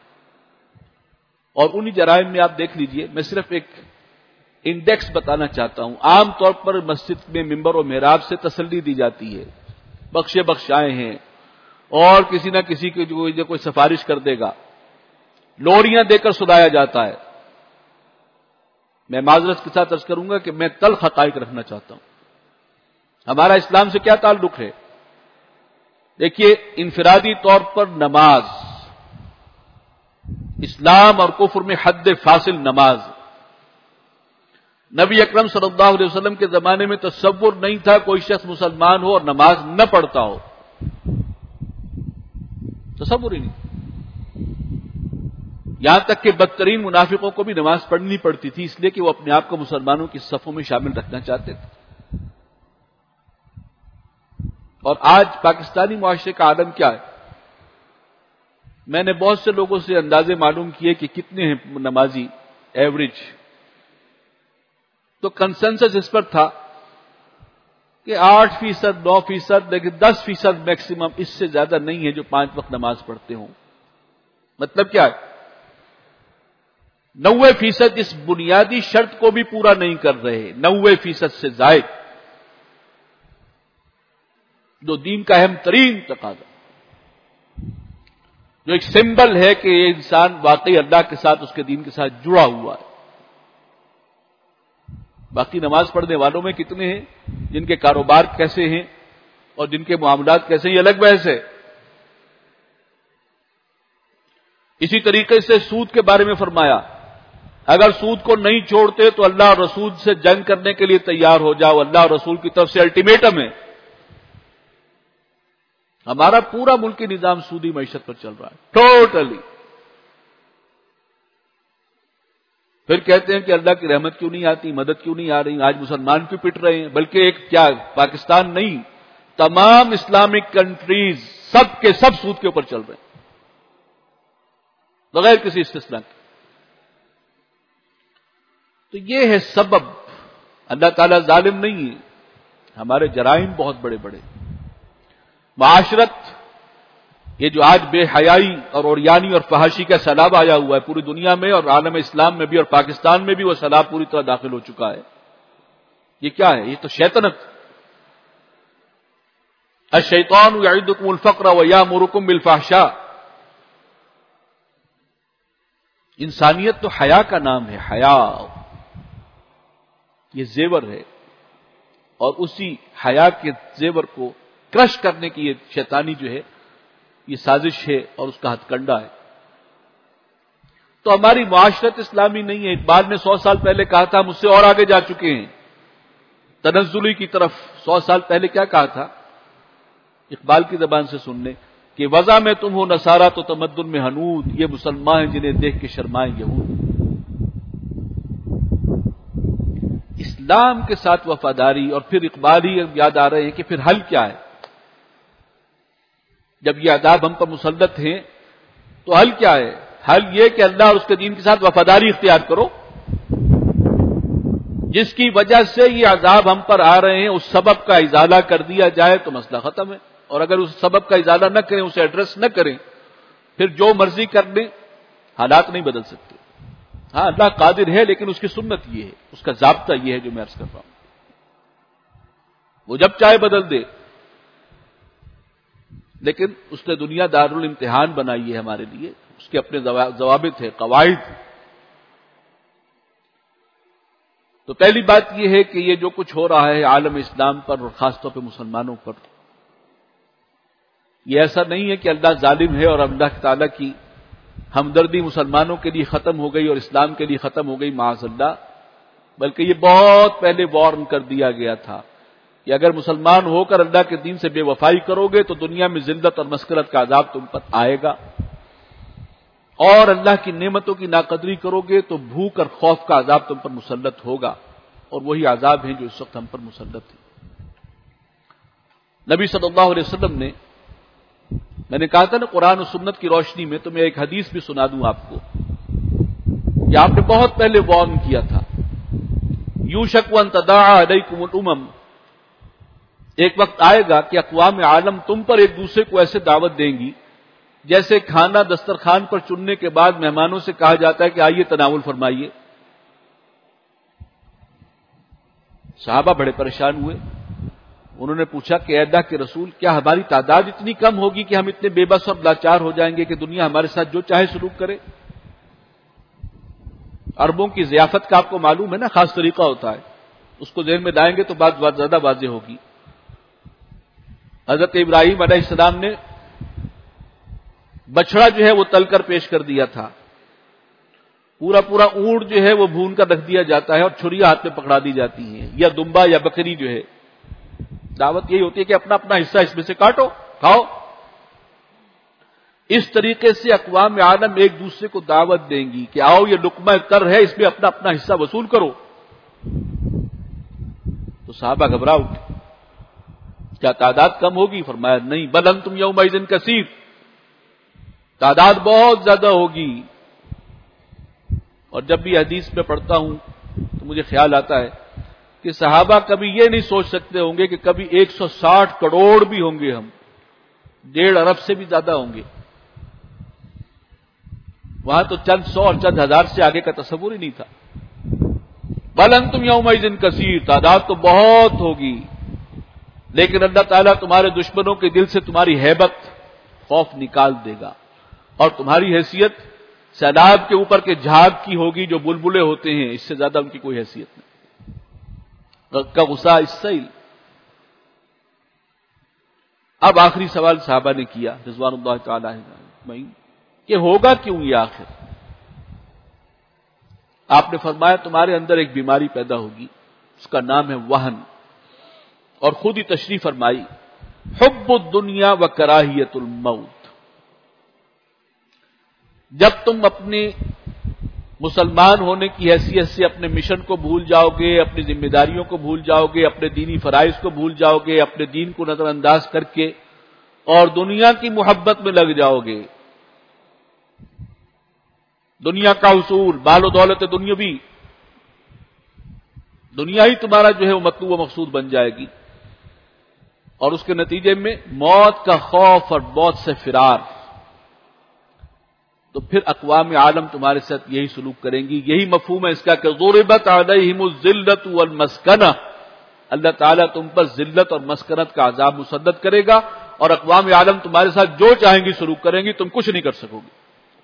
S1: اور انہی جرائم میں آپ دیکھ لیجئے, میں صرف ایک انڈیکس بتانا چاہتا ہوں. عام طور پر مسجد میں منبر و محراب سے تسلی دی جاتی ہے, بخشائے ہیں, اور کسی نہ کسی کی جو کوئی سفارش کر دے گا, لوریاں دے کر سلایا جاتا ہے. میں معذرت کے ساتھ عرض کروں گا کہ میں تلخ حقائق رکھنا چاہتا ہوں. ہمارا اسلام سے کیا تعلق ہے؟ دیکھیے, انفرادی طور پر نماز, اسلام اور کفر میں حد فاصل نماز. نبی اکرم صلی اللہ علیہ وسلم کے زمانے میں تصور نہیں تھا کوئی شخص مسلمان ہو اور نماز نہ پڑھتا ہو, تصور ہی نہیں. یہاں تک کہ بدترین منافقوں کو بھی نماز پڑھنی پڑتی تھی, اس لیے کہ وہ اپنے آپ کو مسلمانوں کی صفوں میں شامل رکھنا چاہتے تھے. اور آج پاکستانی معاشرے کا عالم کیا ہے؟ میں نے بہت سے لوگوں سے اندازے معلوم کیے کہ کتنے ہیں نمازی ایوریج, تو کنسنسس اس پر تھا کہ 8%, 9%, لیکن 10% میکسیمم, اس سے زیادہ نہیں ہے جو 5 وقت نماز پڑھتے ہوں. مطلب کیا ہے؟ 90% اس بنیادی شرط کو بھی پورا نہیں کر رہے, 90% سے زائد, جو دین کا اہم ترین تقاضا, جو ایک سمبل ہے کہ یہ انسان واقعی اللہ کے ساتھ, اس کے دین کے ساتھ جڑا ہوا ہے. باقی نماز پڑھنے والوں میں کتنے ہیں جن کے کاروبار کیسے ہیں, اور جن کے معاملات کیسے، یہ الگ بحث ہے۔ اسی طریقے سے سود کے بارے میں فرمایا، اگر سود کو نہیں چھوڑتے تو اللہ اور رسول سے جنگ کرنے کے لیے تیار ہو جاؤ۔ اللہ اور رسول کی طرف سے الٹیمیٹم ہے۔ ہمارا پورا ملکی نظام سودی معیشت پر چل رہا ہے، ٹوٹلی۔ پھر کہتے ہیں کہ اللہ کی رحمت کیوں نہیں آتی، مدد کیوں نہیں آ رہی، آج مسلمان کیوں پٹ رہے ہیں، بلکہ ایک کیا پاکستان نہیں، تمام اسلامک کنٹریز سب کے سب سود کے اوپر چل رہے ہیں بغیر کسی استثناء کے۔ تو یہ ہے سبب۔ اللہ تعالیٰ ظالم نہیں ہے، ہمارے جرائم بہت بڑے بڑے۔ معاشرت، یہ جو آج بے حیائی اور عریانی اور فحاشی کا سیلاب آیا ہوا ہے پوری دنیا میں اور عالم اسلام میں بھی، اور پاکستان میں بھی وہ سیلاب پوری طرح داخل ہو چکا ہے، یہ کیا ہے؟ یہ تو شیطنت۔ الشیطان یعدکم الفقر ویامرکم بالفحشاء۔ انسانیت تو حیا کا نام ہے، حیا یہ زیور ہے، اور اسی حیا کے زیور کو کرش کرنے کی یہ شیطانی جو ہے یہ سازش ہے اور اس کا ہتھ کنڈا ہے۔ تو ہماری معاشرت اسلامی نہیں ہے۔ اقبال نے 100 سال پہلے کہا تھا، مجھ سے اور آگے جا چکے ہیں تنزلی کی طرف۔ 100 سال پہلے کیا کہا تھا اقبال کی زبان سے سننے کہ وضع میں تم ہو نصارہ تو تمدن میں حنود، یہ مسلمان ہیں جنہیں دیکھ کے شرمائیں یہود۔ اسلام کے ساتھ وفاداری، اور پھر اقبال ہی یاد آ رہے ہیں کہ پھر حل کیا ہے؟ جب یہ عذاب ہم پر مسلط ہیں تو حل کیا ہے؟ حل یہ کہ اللہ اور اس کے دین کے ساتھ وفاداری اختیار کرو۔ جس کی وجہ سے یہ عذاب ہم پر آ رہے ہیں اس سبب کا ازالہ کر دیا جائے تو مسئلہ ختم ہے، اور اگر اس سبب کا ازالہ نہ کریں، اسے ایڈریس نہ کریں، پھر جو مرضی کر لیں، حالات نہیں بدل سکتے۔ ہاں اللہ قادر ہے، لیکن اس کی سنت یہ ہے، اس کا ضابطہ یہ ہے جو میں عرض کر رہا ہوں، وہ جب چاہے بدل دے۔ لیکن اس نے دنیا دارالامتحان بنائی ہے ہمارے لیے، اس کے اپنے ضوابط ہیں، قواعد۔ تو پہلی بات یہ ہے کہ یہ جو کچھ ہو رہا ہے عالم اسلام پر اور خاص طور پہ مسلمانوں پر، یہ ایسا نہیں ہے کہ اللہ ظالم ہے اور اللہ تعالیٰ کی ہمدردی مسلمانوں کے لیے ختم ہو گئی اور اسلام کے لیے ختم ہو گئی، معاذ اللہ، بلکہ یہ بہت پہلے وارن کر دیا گیا تھا کہ اگر مسلمان ہو کر اللہ کے دین سے بے وفائی کرو گے تو دنیا میں ذلت اور مسکرت کا عذاب تم پر آئے گا، اور اللہ کی نعمتوں کی ناقدری کرو گے تو بھوک اور خوف کا عذاب تم پر مسلط ہوگا، اور وہی عذاب ہیں جو اس وقت ہم پر مسلط ہیں۔ نبی صلی اللہ علیہ وسلم نے، میں نے کہا تھا نا قرآن و سنت کی روشنی میں، تو میں ایک حدیث بھی سنا دوں آپ کو کہ آپ نے بہت پہلے وارن کیا تھا، یوشک ان تداعی علیکم الامم، ایک وقت آئے گا کہ اقوام عالم تم پر ایک دوسرے کو ایسے دعوت دیں گی جیسے کھانا دسترخوان پر چننے کے بعد مہمانوں سے کہا جاتا ہے کہ آئیے تناول فرمائیے۔ صحابہ بڑے پریشان ہوئے، انہوں نے پوچھا کہ اے اللہ کے رسول، کیا ہماری تعداد اتنی کم ہوگی کہ ہم اتنے بے بس اور لاچار ہو جائیں گے کہ دنیا ہمارے ساتھ جو چاہے سلوک کرے؟ عربوں کی ضیافت کا آپ کو معلوم ہے نا، خاص طریقہ ہوتا ہے، اس کو ذہن میں لائیں گے تو بات زیادہ واضح ہوگی۔ حضرت ابراہیم علیہ السلام نے بچڑا جو ہے وہ تل کر پیش کر دیا تھا، پورا اونٹ جو ہے وہ بھون کر رکھ دیا جاتا ہے اور چھریاں ہاتھ میں پکڑا دی جاتی ہیں، یا دمبا یا بکری جو ہے۔ دعوت یہی ہوتی ہے کہ اپنا اپنا حصہ اس میں سے کاٹو، کھاؤ۔ اس طریقے سے اقوام عالم ایک دوسرے کو دعوت دیں گی کہ آؤ یہ لقمہ تر ہے، اس میں اپنا اپنا حصہ وصول کرو۔ تو صحابہ گھبرا اٹھے، کیا تعداد کم ہوگی؟ فرمایا نہیں، بل انتم یومئذ کثیر، تعداد بہت زیادہ ہوگی۔ اور جب بھی حدیث میں پڑھتا ہوں تو مجھے خیال آتا ہے کہ صحابہ کبھی یہ نہیں سوچ سکتے ہوں گے کہ کبھی 160 کروڑ بھی ہوں گے، ہم 1.5 ارب سے بھی زیادہ ہوں گے۔ وہاں تو چند سو اور چند ہزار سے آگے کا تصور ہی نہیں تھا۔ بل انتم یومئذ کثیر، تعداد تو بہت ہوگی، لیکن اللہ تعالیٰ تمہارے دشمنوں کے دل سے تمہاری ہیبت، خوف نکال دے گا، اور تمہاری حیثیت سیلاب کے اوپر کے جھاگ کی ہوگی جو بلبلے ہوتے ہیں، اس سے زیادہ ان کی کوئی حیثیت نہیں۔ کا غصہ السیل، اب آخری سوال صحابہ نے کیا رضوان اللہ تعالی اجمعین کہ ہوگا کیوں یہ آخر؟ آپ نے فرمایا تمہارے اندر ایک بیماری پیدا ہوگی، اس کا نام ہے وہن، اور خود ہی تشریح فرمائی حب الدنیا و کراہیت الموت۔ جب تم اپنے مسلمان ہونے کی حیثیت سے اپنے مشن کو بھول جاؤ گے، اپنی ذمہ داریوں کو بھول جاؤ گے، اپنے دینی فرائض کو بھول جاؤ گے، اپنے دین کو نظر انداز کر کے اور دنیا کی محبت میں لگ جاؤ گے، دنیا کا حصول، مال و دولت دنیاوی، دنیا ہی تمہارا جو ہے وہ مطلوب و مقصود بن جائے گی، اور اس کے نتیجے میں موت کا خوف اور موت سے فرار، تو پھر اقوام عالم تمہارے ساتھ یہی سلوک کریں گی۔ یہی مفہوم ہے اس کا کہ ضربت علیہم الذلۃ والمسکنہ، اللہ تعالیٰ تم پر ذلت اور مسکنت کا عذاب مسدد کرے گا، اور اقوام عالم تمہارے ساتھ جو چاہیں گی سلوک کریں گی، تم کچھ نہیں کر سکو گے۔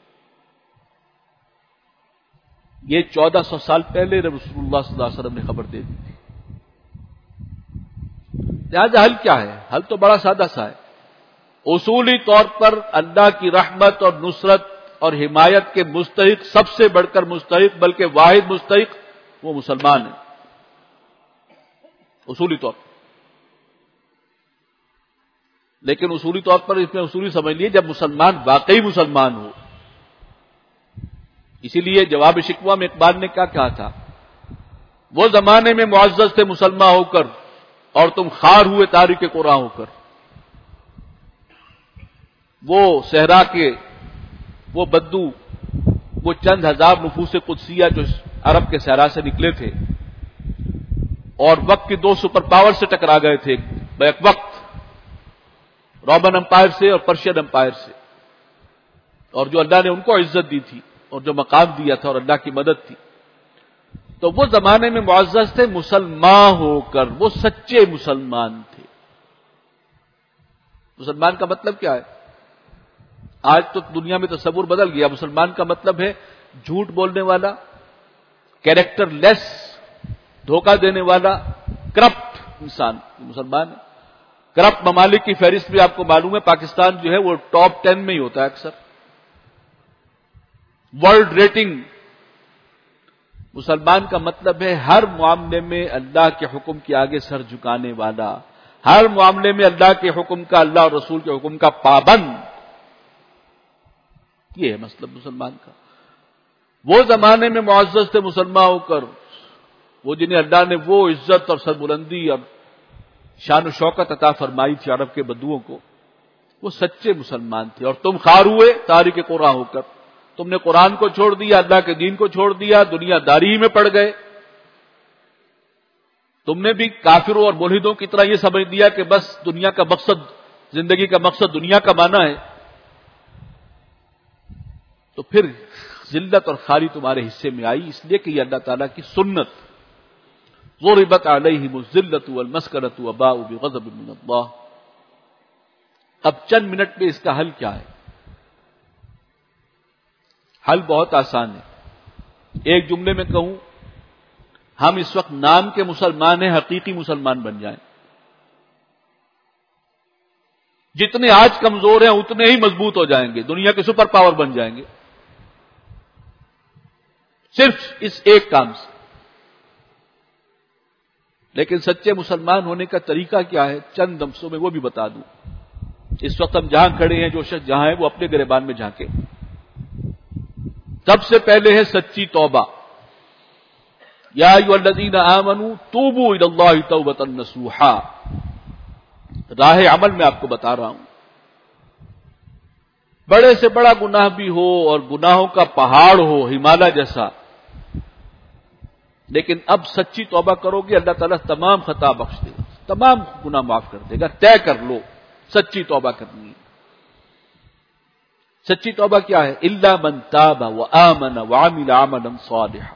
S1: یہ 1400 سال پہلے رسول اللہ صلی اللہ علیہ وسلم نے خبر دے دی تھی۔ لہذا حل کیا ہے؟ حل تو بڑا سادہ سا ہے، اصولی طور پر اللہ کی رحمت اور نصرت اور حمایت کے مستحق، سب سے بڑھ کر مستحق، بلکہ واحد مستحق وہ مسلمان ہیں، اصولی طور پر۔ لیکن اصولی طور پر اس میں اصولی سمجھ لیے جب مسلمان واقعی مسلمان ہو۔ اسی لیے جواب شکوہ میں اقبال نے کیا کہا تھا، وہ زمانے میں معزز تھے مسلمان ہو کر، اور تم خار ہوئے تاریک قرآن ہو کر۔ وہ صحرا کے وہ بدو، وہ چند ہزار نفوس قدسیہ جو عرب کے صحرا سے نکلے تھے اور وقت کی دو سپر پاور سے ٹکرا گئے تھے بیک وقت، رومن امپائر سے اور پرشین امپائر سے، اور جو اللہ نے ان کو عزت دی تھی اور جو مقام دیا تھا اور اللہ کی مدد تھی، تو وہ زمانے میں معزز تھے مسلمان ہو کر، وہ سچے مسلمان تھے۔ مسلمان کا مطلب کیا ہے؟ آج تو دنیا میں تصور بدل گیا، مسلمان کا مطلب ہے جھوٹ بولنے والا، کیریکٹر لیس، دھوکہ دینے والا، کرپٹ انسان مسلمان ہے۔ کرپٹ ممالک کی فہرست بھی آپ کو معلوم ہے پاکستان جو ہے وہ ٹاپ 10 میں ہی ہوتا ہے اکثر، ورلڈ ریٹنگ۔ مسلمان کا مطلب ہے ہر معاملے میں اللہ کے حکم کے آگے سر جھکانے والا، ہر معاملے میں اللہ کے حکم کا، اللہ اور رسول کے حکم کا پابند۔ یہ ہے مطلب مسلمان کا۔ وہ زمانے میں معزز تھے مسلمان ہو کر، وہ جنہیں اللہ نے وہ عزت اور سربلندی اور شان و شوکت عطا فرمائی تھی عرب کے بدوؤں کو، وہ سچے مسلمان تھے۔ اور تم خار ہوئے تاریک قرآن ہو کر، تم نے قرآن کو چھوڑ دیا، اللہ کے دین کو چھوڑ دیا، دنیا داری میں پڑ گئے۔ تم نے بھی کافروں اور ملحدوں کی طرح یہ سمجھ لیا کہ بس دنیا کا مقصد، زندگی کا مقصد دنیا کمانا ہے، تو پھر ذلت اور خاری تمہارے حصے میں آئی، اس لیے کہ یہ اللہ تعالیٰ کی سنت۔ ضربت علیہم الذلۃ والمسکنۃ وباؤوا بغضب من اللہ۔ اب چند منٹ میں اس کا حل کیا ہے؟ حل بہت آسان ہے، ایک جملے میں کہوں، ہم اس وقت نام کے مسلمان ہیں، حقیقی مسلمان بن جائیں۔ جتنے آج کمزور ہیں اتنے ہی مضبوط ہو جائیں گے، دنیا کے سپر پاور بن جائیں گے، صرف اس ایک کام سے۔ لیکن سچے مسلمان ہونے کا طریقہ کیا ہے؟ چند لمحوں میں وہ بھی بتا دوں۔ اس وقت ہم جہاں کھڑے ہیں، جو شخص جہاں ہے وہ اپنے گریبان میں جھانکے۔ سب سے پہلے ہے سچی توبہ۔ یا ایھا الذین آمنوا توبوا الی اللہ توبۃ نصوحا۔ راہ عمل میں آپ کو بتا رہا ہوں، بڑے سے بڑا گناہ بھی ہو اور گناہوں کا پہاڑ ہو ہمالیہ جیسا، لیکن اب سچی توبہ کرو گے اللہ تعالیٰ تمام خطا بخش دے گا، تمام گناہ معاف کر دے گا۔ طے کر لو سچی توبہ کرنی ہے۔ سچی توبہ کیا ہے؟ الا من تاب وآمن وعمل عملا صالحا۔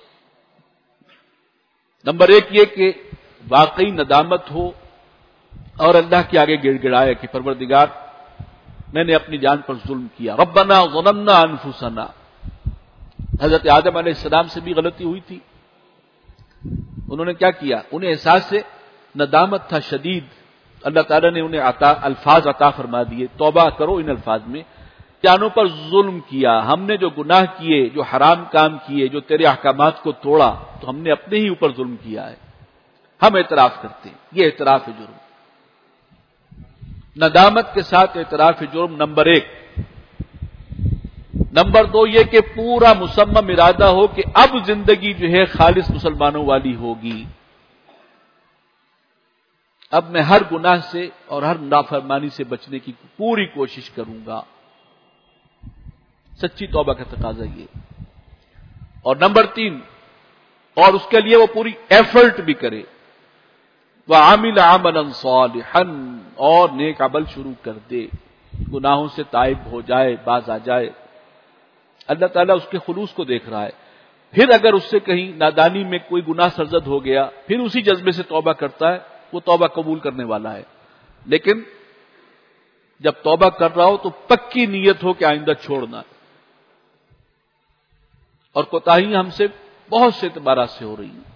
S1: نمبر ایک یہ کہ واقعی ندامت ہو اور اللہ کے آگے گڑ گڑائے کہ پروردگار میں نے اپنی جان پر ظلم کیا، ربنا ظلمنا انفسنا۔ حضرت آدم علیہ السلام سے بھی غلطی ہوئی تھی، انہوں نے کیا کیا؟ انہیں احساس سے ندامت تھا شدید اللہ تعالیٰ نے انہیں الفاظ عطا فرما دیے، توبہ کرو ان الفاظ میں، جانوں پر ظلم کیا، ہم نے جو گناہ کیے، جو حرام کام کیے، جو تیرے احکامات کو توڑا، تو ہم نے اپنے ہی اوپر ظلم کیا ہے، ہم اعتراف کرتے ہیں۔ یہ اعتراف جرم، ندامت کے ساتھ اعتراف جرم نمبر 1۔ نمبر 2 یہ کہ پورا مصمم ارادہ ہو کہ اب زندگی جو ہے خالص مسلمانوں والی ہوگی، اب میں ہر گناہ سے اور ہر نافرمانی سے بچنے کی پوری کوشش کروں گا۔ سچی توبہ کا تقاضا یہ۔ اور نمبر 3، اور اس کے لیے وہ پوری ایفرٹ بھی کرے، وَعَمِلَ عَمَلًا صَالِحًا، اور نیک عمل شروع کر دے، گناہوں سے تائب ہو جائے، باز آ جائے۔ اللہ تعالیٰ اس کے خلوص کو دیکھ رہا ہے۔ پھر اگر اس سے کہیں نادانی میں کوئی گناہ سرزد ہو گیا، پھر اسی جذبے سے توبہ کرتا ہے، وہ توبہ قبول کرنے والا ہے۔ لیکن جب توبہ کر رہا ہو تو پکی نیت ہو کہ آئندہ چھوڑنا ہے۔ اور کوتاہی ہم سے بہت سے اعتبارات سے ہو رہی ہیں،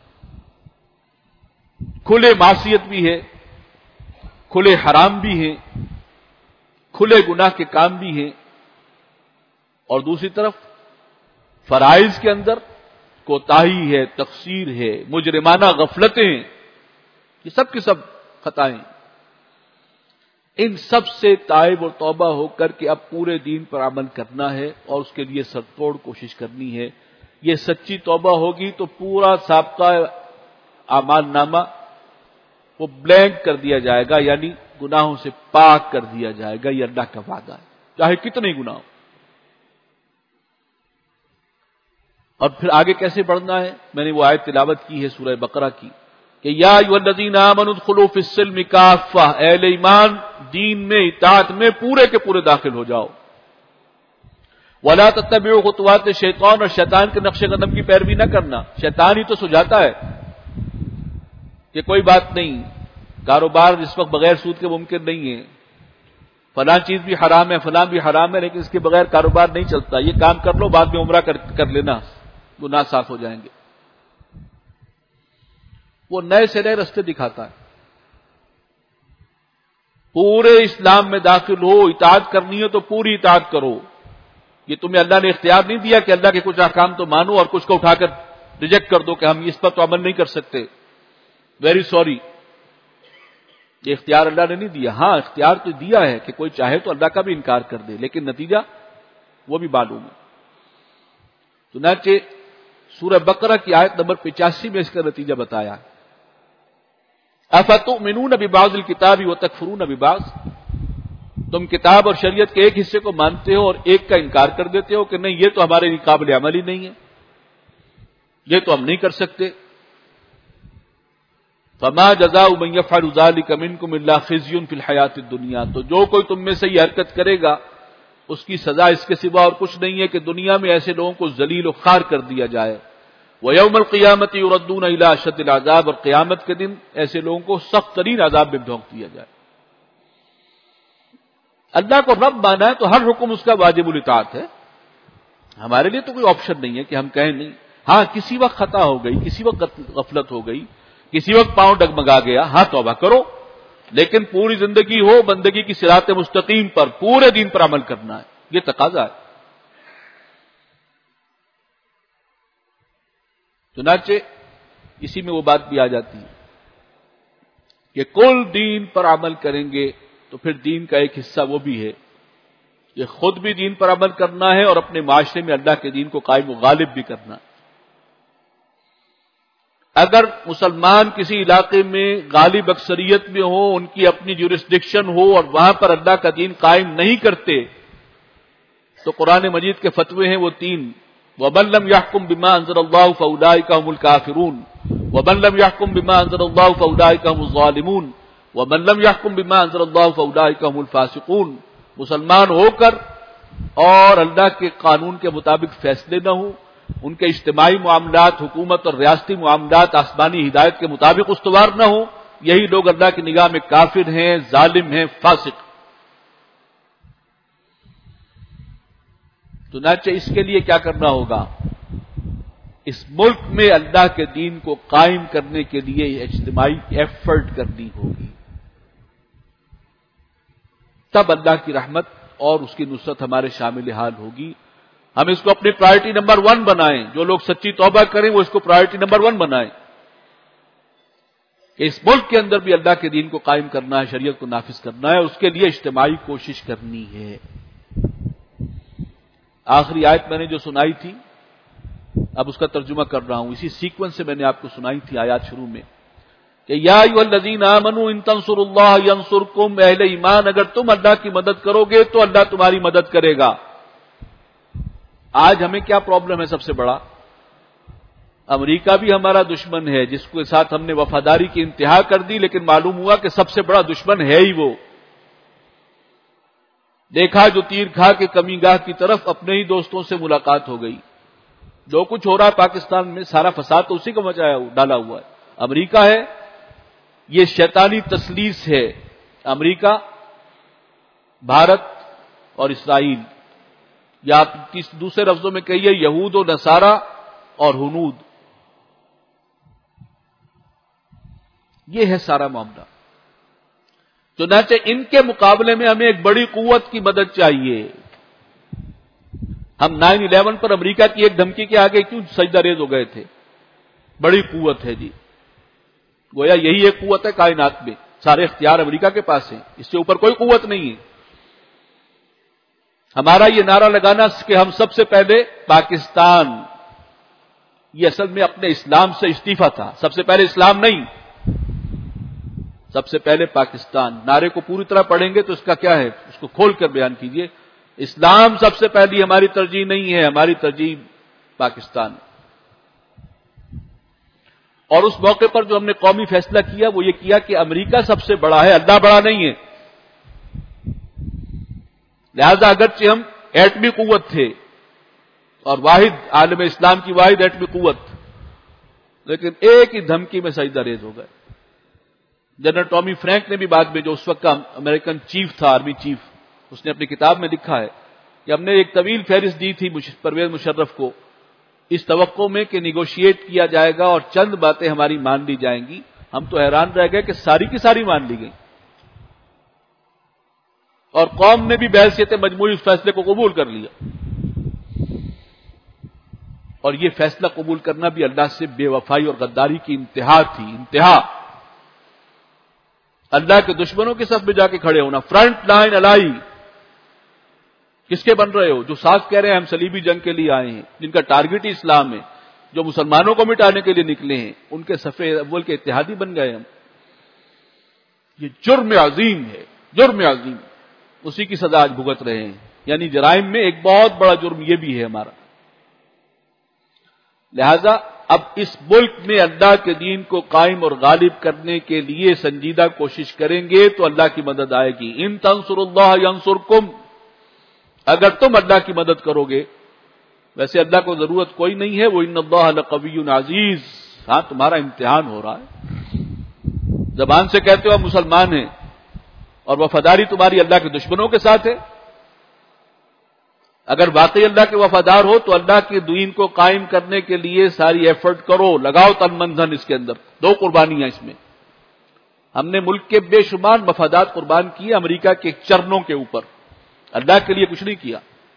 S1: کھلے معصیت بھی ہے، کھلے حرام بھی ہیں، کھلے گناہ کے کام بھی ہیں، اور دوسری طرف فرائض کے اندر کوتاہی ہے، تقصیر ہے، مجرمانہ غفلتیں ہیں، یہ سب کی سب خطائیں۔ ان سب سے تائب اور توبہ ہو کر کے اب پورے دین پر عمل کرنا ہے اور اس کے لیے سرتوڑ کوشش کرنی ہے۔ یہ سچی توبہ ہوگی تو پورا سابقہ اعمال نامہ وہ بلینک کر دیا جائے گا، یعنی گناہوں سے پاک کر دیا جائے گا۔ یہ اللہ کا وعدہ ہے، چاہے کتنے گناہ ہو۔ اور پھر آگے کیسے بڑھنا ہے، میں نے وہ آیت تلاوت کی ہے سورہ بقرہ کی کہ یا ایھا الذین آمنوا ادخلوا فی السلم کافہ، اہل ایمان دین میں اطاعت میں پورے کے پورے داخل ہو جاؤ۔ ولا تتبعوا خطوات الشیطان، اور شیطان کے نقش قدم کی پیروی نہ کرنا، شیطان ہی تو سجاتا ہے کہ کوئی بات نہیں، کاروبار اس وقت بغیر سود کے ممکن نہیں ہے، فلاں چیز بھی حرام ہے، فلاں بھی حرام ہے، لیکن اس کے بغیر کاروبار نہیں چلتا، یہ کام کر لو بعد میں عمرہ کر لینا، گناہ صاف ہو جائیں گے۔ وہ نئے سے نئے رستے دکھاتا ہے۔ پورے اسلام میں داخل ہو، اطاعت کرنی ہے تو پوری اطاعت کرو۔ یہ تمہیں اللہ نے اختیار نہیں دیا کہ اللہ کے کچھ احکام تو مانو اور کچھ کو اٹھا کر ریجیکٹ کر دو کہ ہم اس پر تو عمل نہیں کر سکتے، ویری سوری۔ یہ اختیار اللہ نے نہیں دیا۔ ہاں اختیار تو دیا ہے کہ کوئی چاہے تو اللہ کا بھی انکار کر دے، لیکن نتیجہ وہ بھی معلوم ہے۔ چنانچہ سورہ بقرہ کی آیت نمبر 85 میں اس کا نتیجہ بتایا۔ افتؤمنون ببعض الکتاب وتکفرون ببعض، تم کتاب اور شریعت کے ایک حصے کو مانتے ہو اور ایک کا انکار کر دیتے ہو کہ نہیں یہ تو ہمارے قابل عمل ہی نہیں ہے، یہ تو ہم نہیں کر سکتے۔ فما جزاء من يفعل ذلك منكم الا خزي في الحیاۃ الدنیا، تو جو کوئی تم میں سے یہ حرکت کرے گا اس کی سزا اس کے سوا اور کچھ نہیں ہے کہ دنیا میں ایسے لوگوں کو ذلیل و خوار کر دیا جائے۔ وَيَوْمَ الْقِيَامَةِ يُرَدُّونَ إِلَىٰ أَشَدِّ الْعَذَابِ، اور قیامت کے دن ایسے لوگوں کو سخت ترین عذاب میں ڈھونک دیا جائے۔ اللہ کو رب مانا ہے تو ہر حکم اس کا واجب الاطاعت ہے، ہمارے لیے تو کوئی آپشن نہیں ہے کہ ہم کہیں نہیں۔ ہاں کسی وقت خطا ہو گئی، کسی وقت غفلت ہو گئی، کسی وقت پاؤں ڈگمگا گیا، ہاں توبہ کرو، لیکن پوری زندگی ہو بندگی کی صراط مستقیم پر، پورے دین پر عمل کرنا ہے، یہ تقاضا ہے۔ چنانچہ اسی میں وہ بات بھی آ جاتی ہے کہ کل دین پر عمل کریں گے تو پھر دین کا ایک حصہ وہ بھی ہے کہ خود بھی دین پر عمل کرنا ہے اور اپنے معاشرے میں اللہ کے دین کو قائم و غالب بھی کرنا ہے۔ اگر مسلمان کسی علاقے میں غالب اکثریت میں ہو، ان کی اپنی جورسڈکشن ہو اور وہاں پر اللہ کا دین قائم نہیں کرتے تو قرآن مجید کے فتوے ہیں وہ 3، وَمَن لَّمْ يَحْكُم بِمَا أَنزَلَ اللَّهُ فَأُولَٰئِكَ هُمُ الْكَافِرُونَ وَمَن لَّمْ يَحْكُم بِمَا أَنزَلَ اللَّهُ فَأُولَٰئِكَ هُمُ الظَّالِمُونَ وَمَن لَّمْ يَحْكُم بِمَا أَنزَلَ اللَّهُ فَأُولَٰئِكَ هُمُ الْفَاسِقُونَ، مسلمان ہو کر اور اللہ کے قانون کے مطابق فیصلے نہ ہوں، ان کے اجتماعی معاملات، حکومت اور ریاستی معاملات آسمانی ہدایت کے مطابق استوار نہ ہوں، یہی لوگ اللہ کی نگاہ میں کافر ہیں، ظالم ہیں، فاسق۔ چنانچہ اس کے لیے کیا کرنا ہوگا؟ اس ملک میں اللہ کے دین کو قائم کرنے کے لیے اجتماعی ایفرٹ کرنی ہوگی، تب اللہ کی رحمت اور اس کی نصرت ہمارے شامل حال ہوگی. ہم اس کو اپنی پرائرٹی نمبر 1 بنائیں. جو لوگ سچی توبہ کریں وہ اس کو پرائرٹی نمبر 1 بنائیں کہ اس ملک کے اندر بھی اللہ کے دین کو قائم کرنا ہے, شریعت کو نافذ کرنا ہے, اس کے لیے اجتماعی کوشش کرنی ہے. آخری آیت میں نے جو سنائی تھی اب اس کا ترجمہ کر رہا ہوں, اسی سیکوینس سے میں نے آپ کو سنائی تھی آیات شروع میں کہ یا ایھا الذین آمنوا ان تنصروا اللہ ینصرکم, اہل ایمان اگر تم اللہ کی مدد کرو گے تو اللہ تمہاری مدد کرے گا. آج ہمیں کیا پرابلم ہے سب سے بڑا؟ امریکہ بھی ہمارا دشمن ہے جس کے ساتھ ہم نے وفاداری کی انتہا کر دی, لیکن معلوم ہوا کہ سب سے بڑا دشمن ہے ہی وہ. دیکھا جو تیر کھا کے کمی گاہ کی طرف اپنے ہی دوستوں سے ملاقات ہو گئی. جو کچھ ہو رہا ہے پاکستان میں سارا فساد تو اسی کو مچایا ڈالا ہوا ہے. امریکہ ہے, یہ شیطانی تسلیس ہے. امریکہ, بھارت اور اسرائیل, یا آپ دوسرے لفظوں میں کہیے یہود و نصارہ اور ہنود, یہ ہے سارا معاملہ. چنانچہ ان کے مقابلے میں ہمیں ایک بڑی قوت کی مدد چاہیے. ہم 9/11 پر امریکہ کی ایک دھمکی کے آگے کیوں سجدہ ریز ہو گئے تھے؟ بڑی قوت ہے جی, گویا یہی ایک قوت ہے کائنات میں, سارے اختیار امریکہ کے پاس ہیں, اس سے اوپر کوئی قوت نہیں ہے. ہمارا یہ نعرہ لگانا کہ ہم سب سے پہلے پاکستان, یہ اصل میں اپنے اسلام سے استعفیٰ تھا. سب سے پہلے اسلام نہیں, سب سے پہلے پاکستان. نعرے کو پوری طرح پڑھیں گے تو اس کا کیا ہے, اس کو کھول کر بیان کیجئے. اسلام سب سے پہلی ہماری ترجیح نہیں ہے, ہماری ترجیح پاکستان. اور اس موقع پر جو ہم نے قومی فیصلہ کیا وہ یہ کیا کہ امریکہ سب سے بڑا ہے, اللہ بڑا نہیں ہے. لہذا اگرچہ ہم ایٹمی قوت تھے اور واحد عالم اسلام کی واحد ایٹمی قوت, لیکن ایک ہی دھمکی میں سجدہ ریز ہو گئے. جنرل ٹامی فرینک نے بھی بعد میں, جو اس وقت کا امریکن چیف تھا, آرمی چیف, اس نے اپنی کتاب میں لکھا ہے کہ ہم نے ایک طویل فہرست دی تھی پرویز مشرف کو اس توقع میں کہ نیگوشیٹ کیا جائے گا اور چند باتیں ہماری مان لی جائیں گی. ہم تو حیران رہ گئے کہ ساری کی ساری مان لی گئی, اور قوم نے بھی بحیثیت مجموعی اس فیصلے کو قبول کر لیا. اور یہ فیصلہ قبول کرنا بھی اللہ سے بے وفائی اور غداری کی انتہا تھی, انتہا. اللہ کے دشمنوں کے صف میں جا کے کھڑے ہونا, فرنٹ لائن الائی. کس کے بن رہے ہو؟ جو ساتھ کہہ رہے ہیں ہم صلیبی جنگ کے لیے آئے ہیں, جن کا ٹارگٹ ہی اسلام ہے, جو مسلمانوں کو مٹانے کے لیے نکلے ہیں, ان کے صف اول کے اتحادی بن گئے ہم. یہ جرم عظیم ہے, جرم عظیم. اسی کی سزا آج بھگت رہے ہیں. یعنی جرائم میں ایک بہت بڑا جرم یہ بھی ہے ہمارا. لہذا اب اس ملک میں اللہ کے دین کو قائم اور غالب کرنے کے لیے سنجیدہ کوشش کریں گے تو اللہ کی مدد آئے گی. ان تنصروا اللہ ینصرکم, اگر تم اللہ کی مدد کرو گے. ویسے اللہ کو ضرورت کوئی نہیں ہے, وہ ان اللہ لقوی عزیز. ہاں تمہارا امتحان ہو رہا ہے, زبان سے کہتے ہو مسلمان ہیں اور وفاداری تمہاری اللہ کے دشمنوں کے ساتھ ہے. اگر واقعی اللہ کے وفادار ہو تو اللہ کے دین کو قائم کرنے کے لیے ساری ایفرٹ کرو, لگاؤ تن من دھن اس کے اندر. 2 قربانیاں اس میں. ہم نے ملک کے بے شمار مفادات قربان کیے امریکہ کے چرنوں کے اوپر, اللہ کے لیے کچھ نہیں کیا.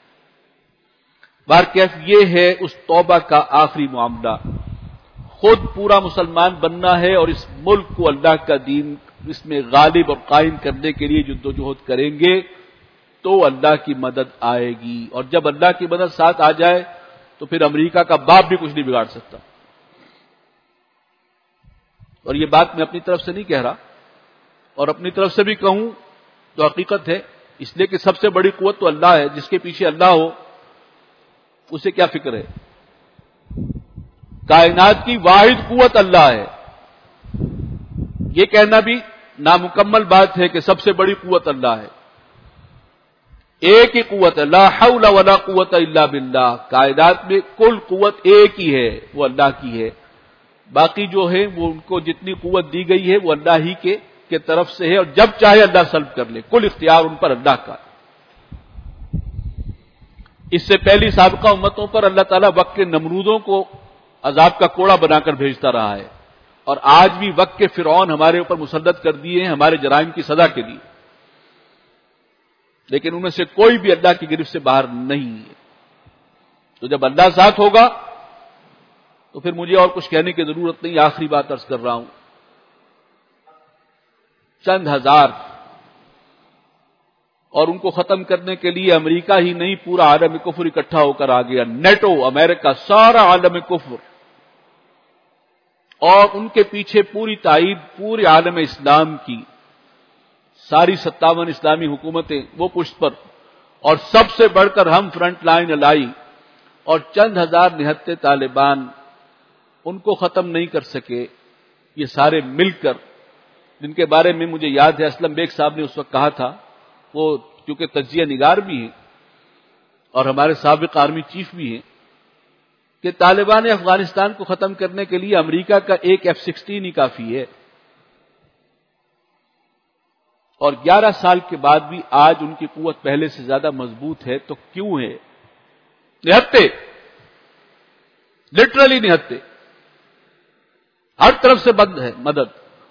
S1: بارکیف یہ ہے اس توبہ کا آخری معاملہ. خود پورا مسلمان بننا ہے اور اس ملک کو اللہ کا دین اس میں غالب اور قائم کرنے کے لیے جدوجہد کریں گے تو اللہ کی مدد آئے گی. اور جب اللہ کی مدد ساتھ آ جائے تو پھر امریکہ کا باپ بھی کچھ نہیں بگاڑ سکتا. اور یہ بات میں اپنی طرف سے نہیں کہہ رہا, اور اپنی طرف سے بھی کہوں تو حقیقت ہے, اس لیے کہ سب سے بڑی قوت تو اللہ ہے. جس کے پیچھے اللہ ہو اسے کیا فکر ہے؟ کائنات کی واحد قوت اللہ ہے. یہ کہنا بھی نامکمل بات ہے کہ سب سے بڑی قوت اللہ ہے. ایک ہی قوت ہے, لا حول ولا قوت الا باللہ. کائنات میں کل قوت ایک ہی ہے, وہ اللہ کی ہے. باقی جو ہے وہ ان کو جتنی قوت دی گئی ہے وہ اللہ ہی کے طرف سے ہے, اور جب چاہے اللہ سلب کر لے. کل اختیار ان پر اللہ کا. اس سے پہلی سابقہ امتوں پر اللہ تعالیٰ وقت کے نمرودوں کو عذاب کا کوڑا بنا کر بھیجتا رہا ہے, اور آج بھی وقت کے فرعون ہمارے اوپر مسلط کر دیے ہیں ہمارے جرائم کی سزا کے لیے. لیکن ان میں سے کوئی بھی اللہ کی گرفت سے باہر نہیں ہے۔ تو جب اللہ ساتھ ہوگا تو پھر مجھے اور کچھ کہنے کی ضرورت نہیں۔ آخری بات عرض کر رہا ہوں، چند ہزار، اور ان کو ختم کرنے کے لیے امریکہ ہی نہیں پورا عالم کفر اکٹھا ہو کر آ گیا، نیٹو، امریکہ، سارا عالم کفر، اور ان کے پیچھے پوری تائید پورے عالم اسلام کی، ساری 57 اسلامی حکومتیں وہ پشت پر، اور سب سے بڑھ کر ہم فرنٹ لائن الائی، اور چند ہزار نہتے طالبان ان کو ختم نہیں کر سکے۔ یہ سارے مل کر، جن کے بارے میں مجھے یاد ہے اسلم بیگ صاحب نے اس وقت کہا تھا، وہ کیونکہ تجزیہ نگار بھی ہیں اور ہمارے سابق آرمی چیف بھی ہیں، کہ طالبان افغانستان کو ختم کرنے کے لیے امریکہ کا ایک F-16 ہی کافی ہے، اور 11 سال کے بعد بھی آج ان کی قوت پہلے سے زیادہ مضبوط ہے۔ تو کیوں ہے؟ نہتے، لٹرلی نہتے، ہر طرف سے بند ہے مدد۔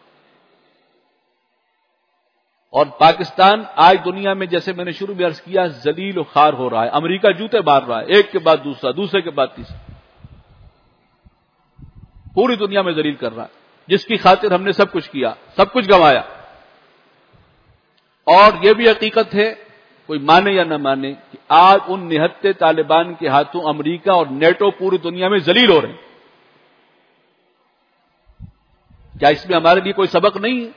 S1: اور پاکستان آج دنیا میں، جیسے میں نے شروع میں عرض کیا، ذلیل و خوار ہو رہا ہے۔ امریکہ جوتے مار رہا ہے، ایک کے بعد دوسرا، دوسرے کے بعد تیسرا، پوری دنیا میں ذلیل کر رہا ہے، جس کی خاطر ہم نے سب کچھ کیا، سب کچھ گنوایا۔ اور یہ بھی حقیقت ہے، کوئی مانے یا نہ مانے، کہ آج ان نہتے طالبان کے ہاتھوں امریکہ اور نیٹو پوری دنیا میں ذلیل ہو رہے ہیں۔ کیا اس میں ہمارے لیے کوئی سبق نہیں ہے؟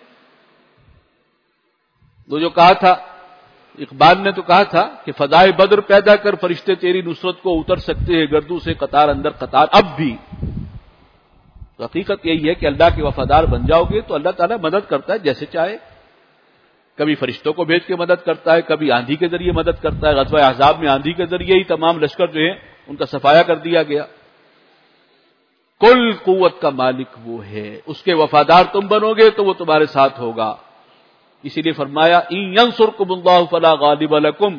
S1: وہ جو کہا تھا اقبال نے، تو کہا تھا کہ فضائے بدر پیدا کر فرشتے تیری نصرت کو اتر سکتے ہیں گردوں سے قطار اندر قطار اب بھی۔ تو حقیقت یہی ہے کہ اللہ کے وفادار بن جاؤ گے تو اللہ تعالیٰ مدد کرتا ہے جیسے چاہے، کبھی فرشتوں کو بھیج کے مدد کرتا ہے، کبھی آندھی کے ذریعے مدد کرتا ہے۔ غزوہ احزاب میں آندھی کے ذریعے ہی تمام لشکر جو ہیں ان کا صفایا کر دیا گیا۔ کل قوت کا مالک وہ ہے، اس کے وفادار تم بنو گے تو وہ تمہارے ساتھ ہوگا۔ اسی لیے فرمایا ان ینصرکم اللہ فلا غالب لکم،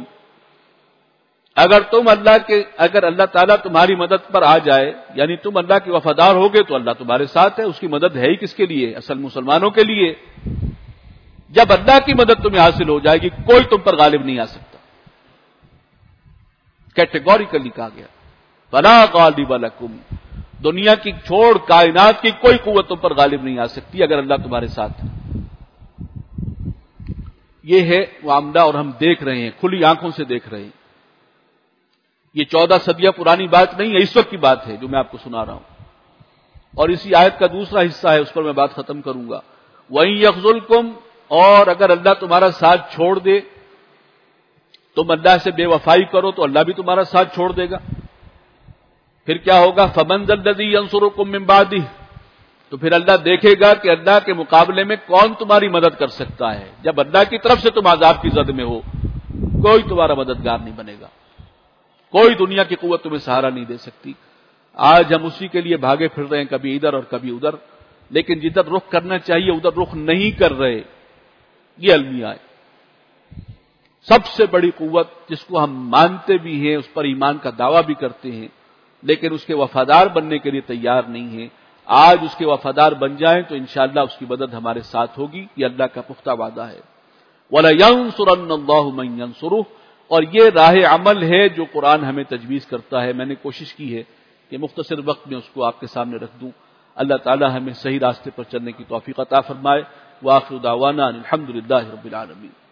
S1: اگر اللہ تعالیٰ تمہاری مدد پر آ جائے، یعنی تم اللہ کے وفادار ہوگے تو اللہ تمہارے ساتھ ہے۔ اس کی مدد ہے ہی کس کے لیے؟ اصل مسلمانوں کے لیے۔ جب اللہ کی مدد تمہیں حاصل ہو جائے گی، کوئی تم پر غالب نہیں آ سکتا، کیٹیگوریکلی کہا گیا فلا غالب لکم۔ دنیا کی چھوڑ کائنات کی کوئی قوت تم پر غالب نہیں آ سکتی اگر اللہ تمہارے ساتھ ہے۔ یہ ہے معاملہ، اور ہم دیکھ رہے ہیں، کھلی آنکھوں سے دیکھ رہے ہیں۔ یہ 14 صدیاں پرانی بات نہیں ہے، اس وقت کی بات ہے جو میں آپ کو سنا رہا ہوں۔ اور اسی آیت کا دوسرا حصہ ہے، اس پر میں بات ختم کروں گا۔ وَإِن يَخْذُلْكُمْ، اور اگر اللہ تمہارا ساتھ چھوڑ دے، تم اللہ سے بے وفائی کرو تو اللہ بھی تمہارا ساتھ چھوڑ دے گا۔ پھر کیا ہوگا؟ فَمَنْ ذَا الَّذِي يَنصُرُكُم مِّن بَعْدِهِ، تو پھر اللہ دیکھے گا کہ اللہ کے مقابلے میں کون تمہاری مدد کر سکتا ہے۔ جب اللہ کی طرف سے تم عذاب کی زد میں ہو، کوئی تمہارا مددگار نہیں بنے گا، کوئی دنیا کی قوت تمہیں سہارا نہیں دے سکتی۔ آج ہم اسی کے لیے بھاگے پھر رہے ہیں، کبھی ادھر اور کبھی ادھر، لیکن جدھر رخ کرنا چاہیے ادھر رخ نہیں کر رہے۔ یہ المیہ ہے۔ سب سے بڑی قوت جس کو ہم مانتے بھی ہیں، اس پر ایمان کا دعویٰ بھی کرتے ہیں، لیکن اس کے وفادار بننے کے لیے تیار نہیں ہیں، آج اس کے وفادار بن جائیں تو انشاءاللہ اس کی مدد ہمارے ساتھ ہوگی۔ یہ اللہ کا پختہ وعدہ ہے۔ وَلَيَنصُرَنَّ اللَّهُ مَن يَنصُرُهُ، اور یہ راہ عمل ہے جو قرآن ہمیں تجویز کرتا ہے۔ میں نے کوشش کی ہے کہ مختصر وقت میں اس کو آپ کے سامنے رکھ دوں۔ اللہ تعالی ہمیں صحیح راستے پر چلنے کی توفیق عطا فرمائے۔ وآخر دعوانا الحمد للہ رب العالمین۔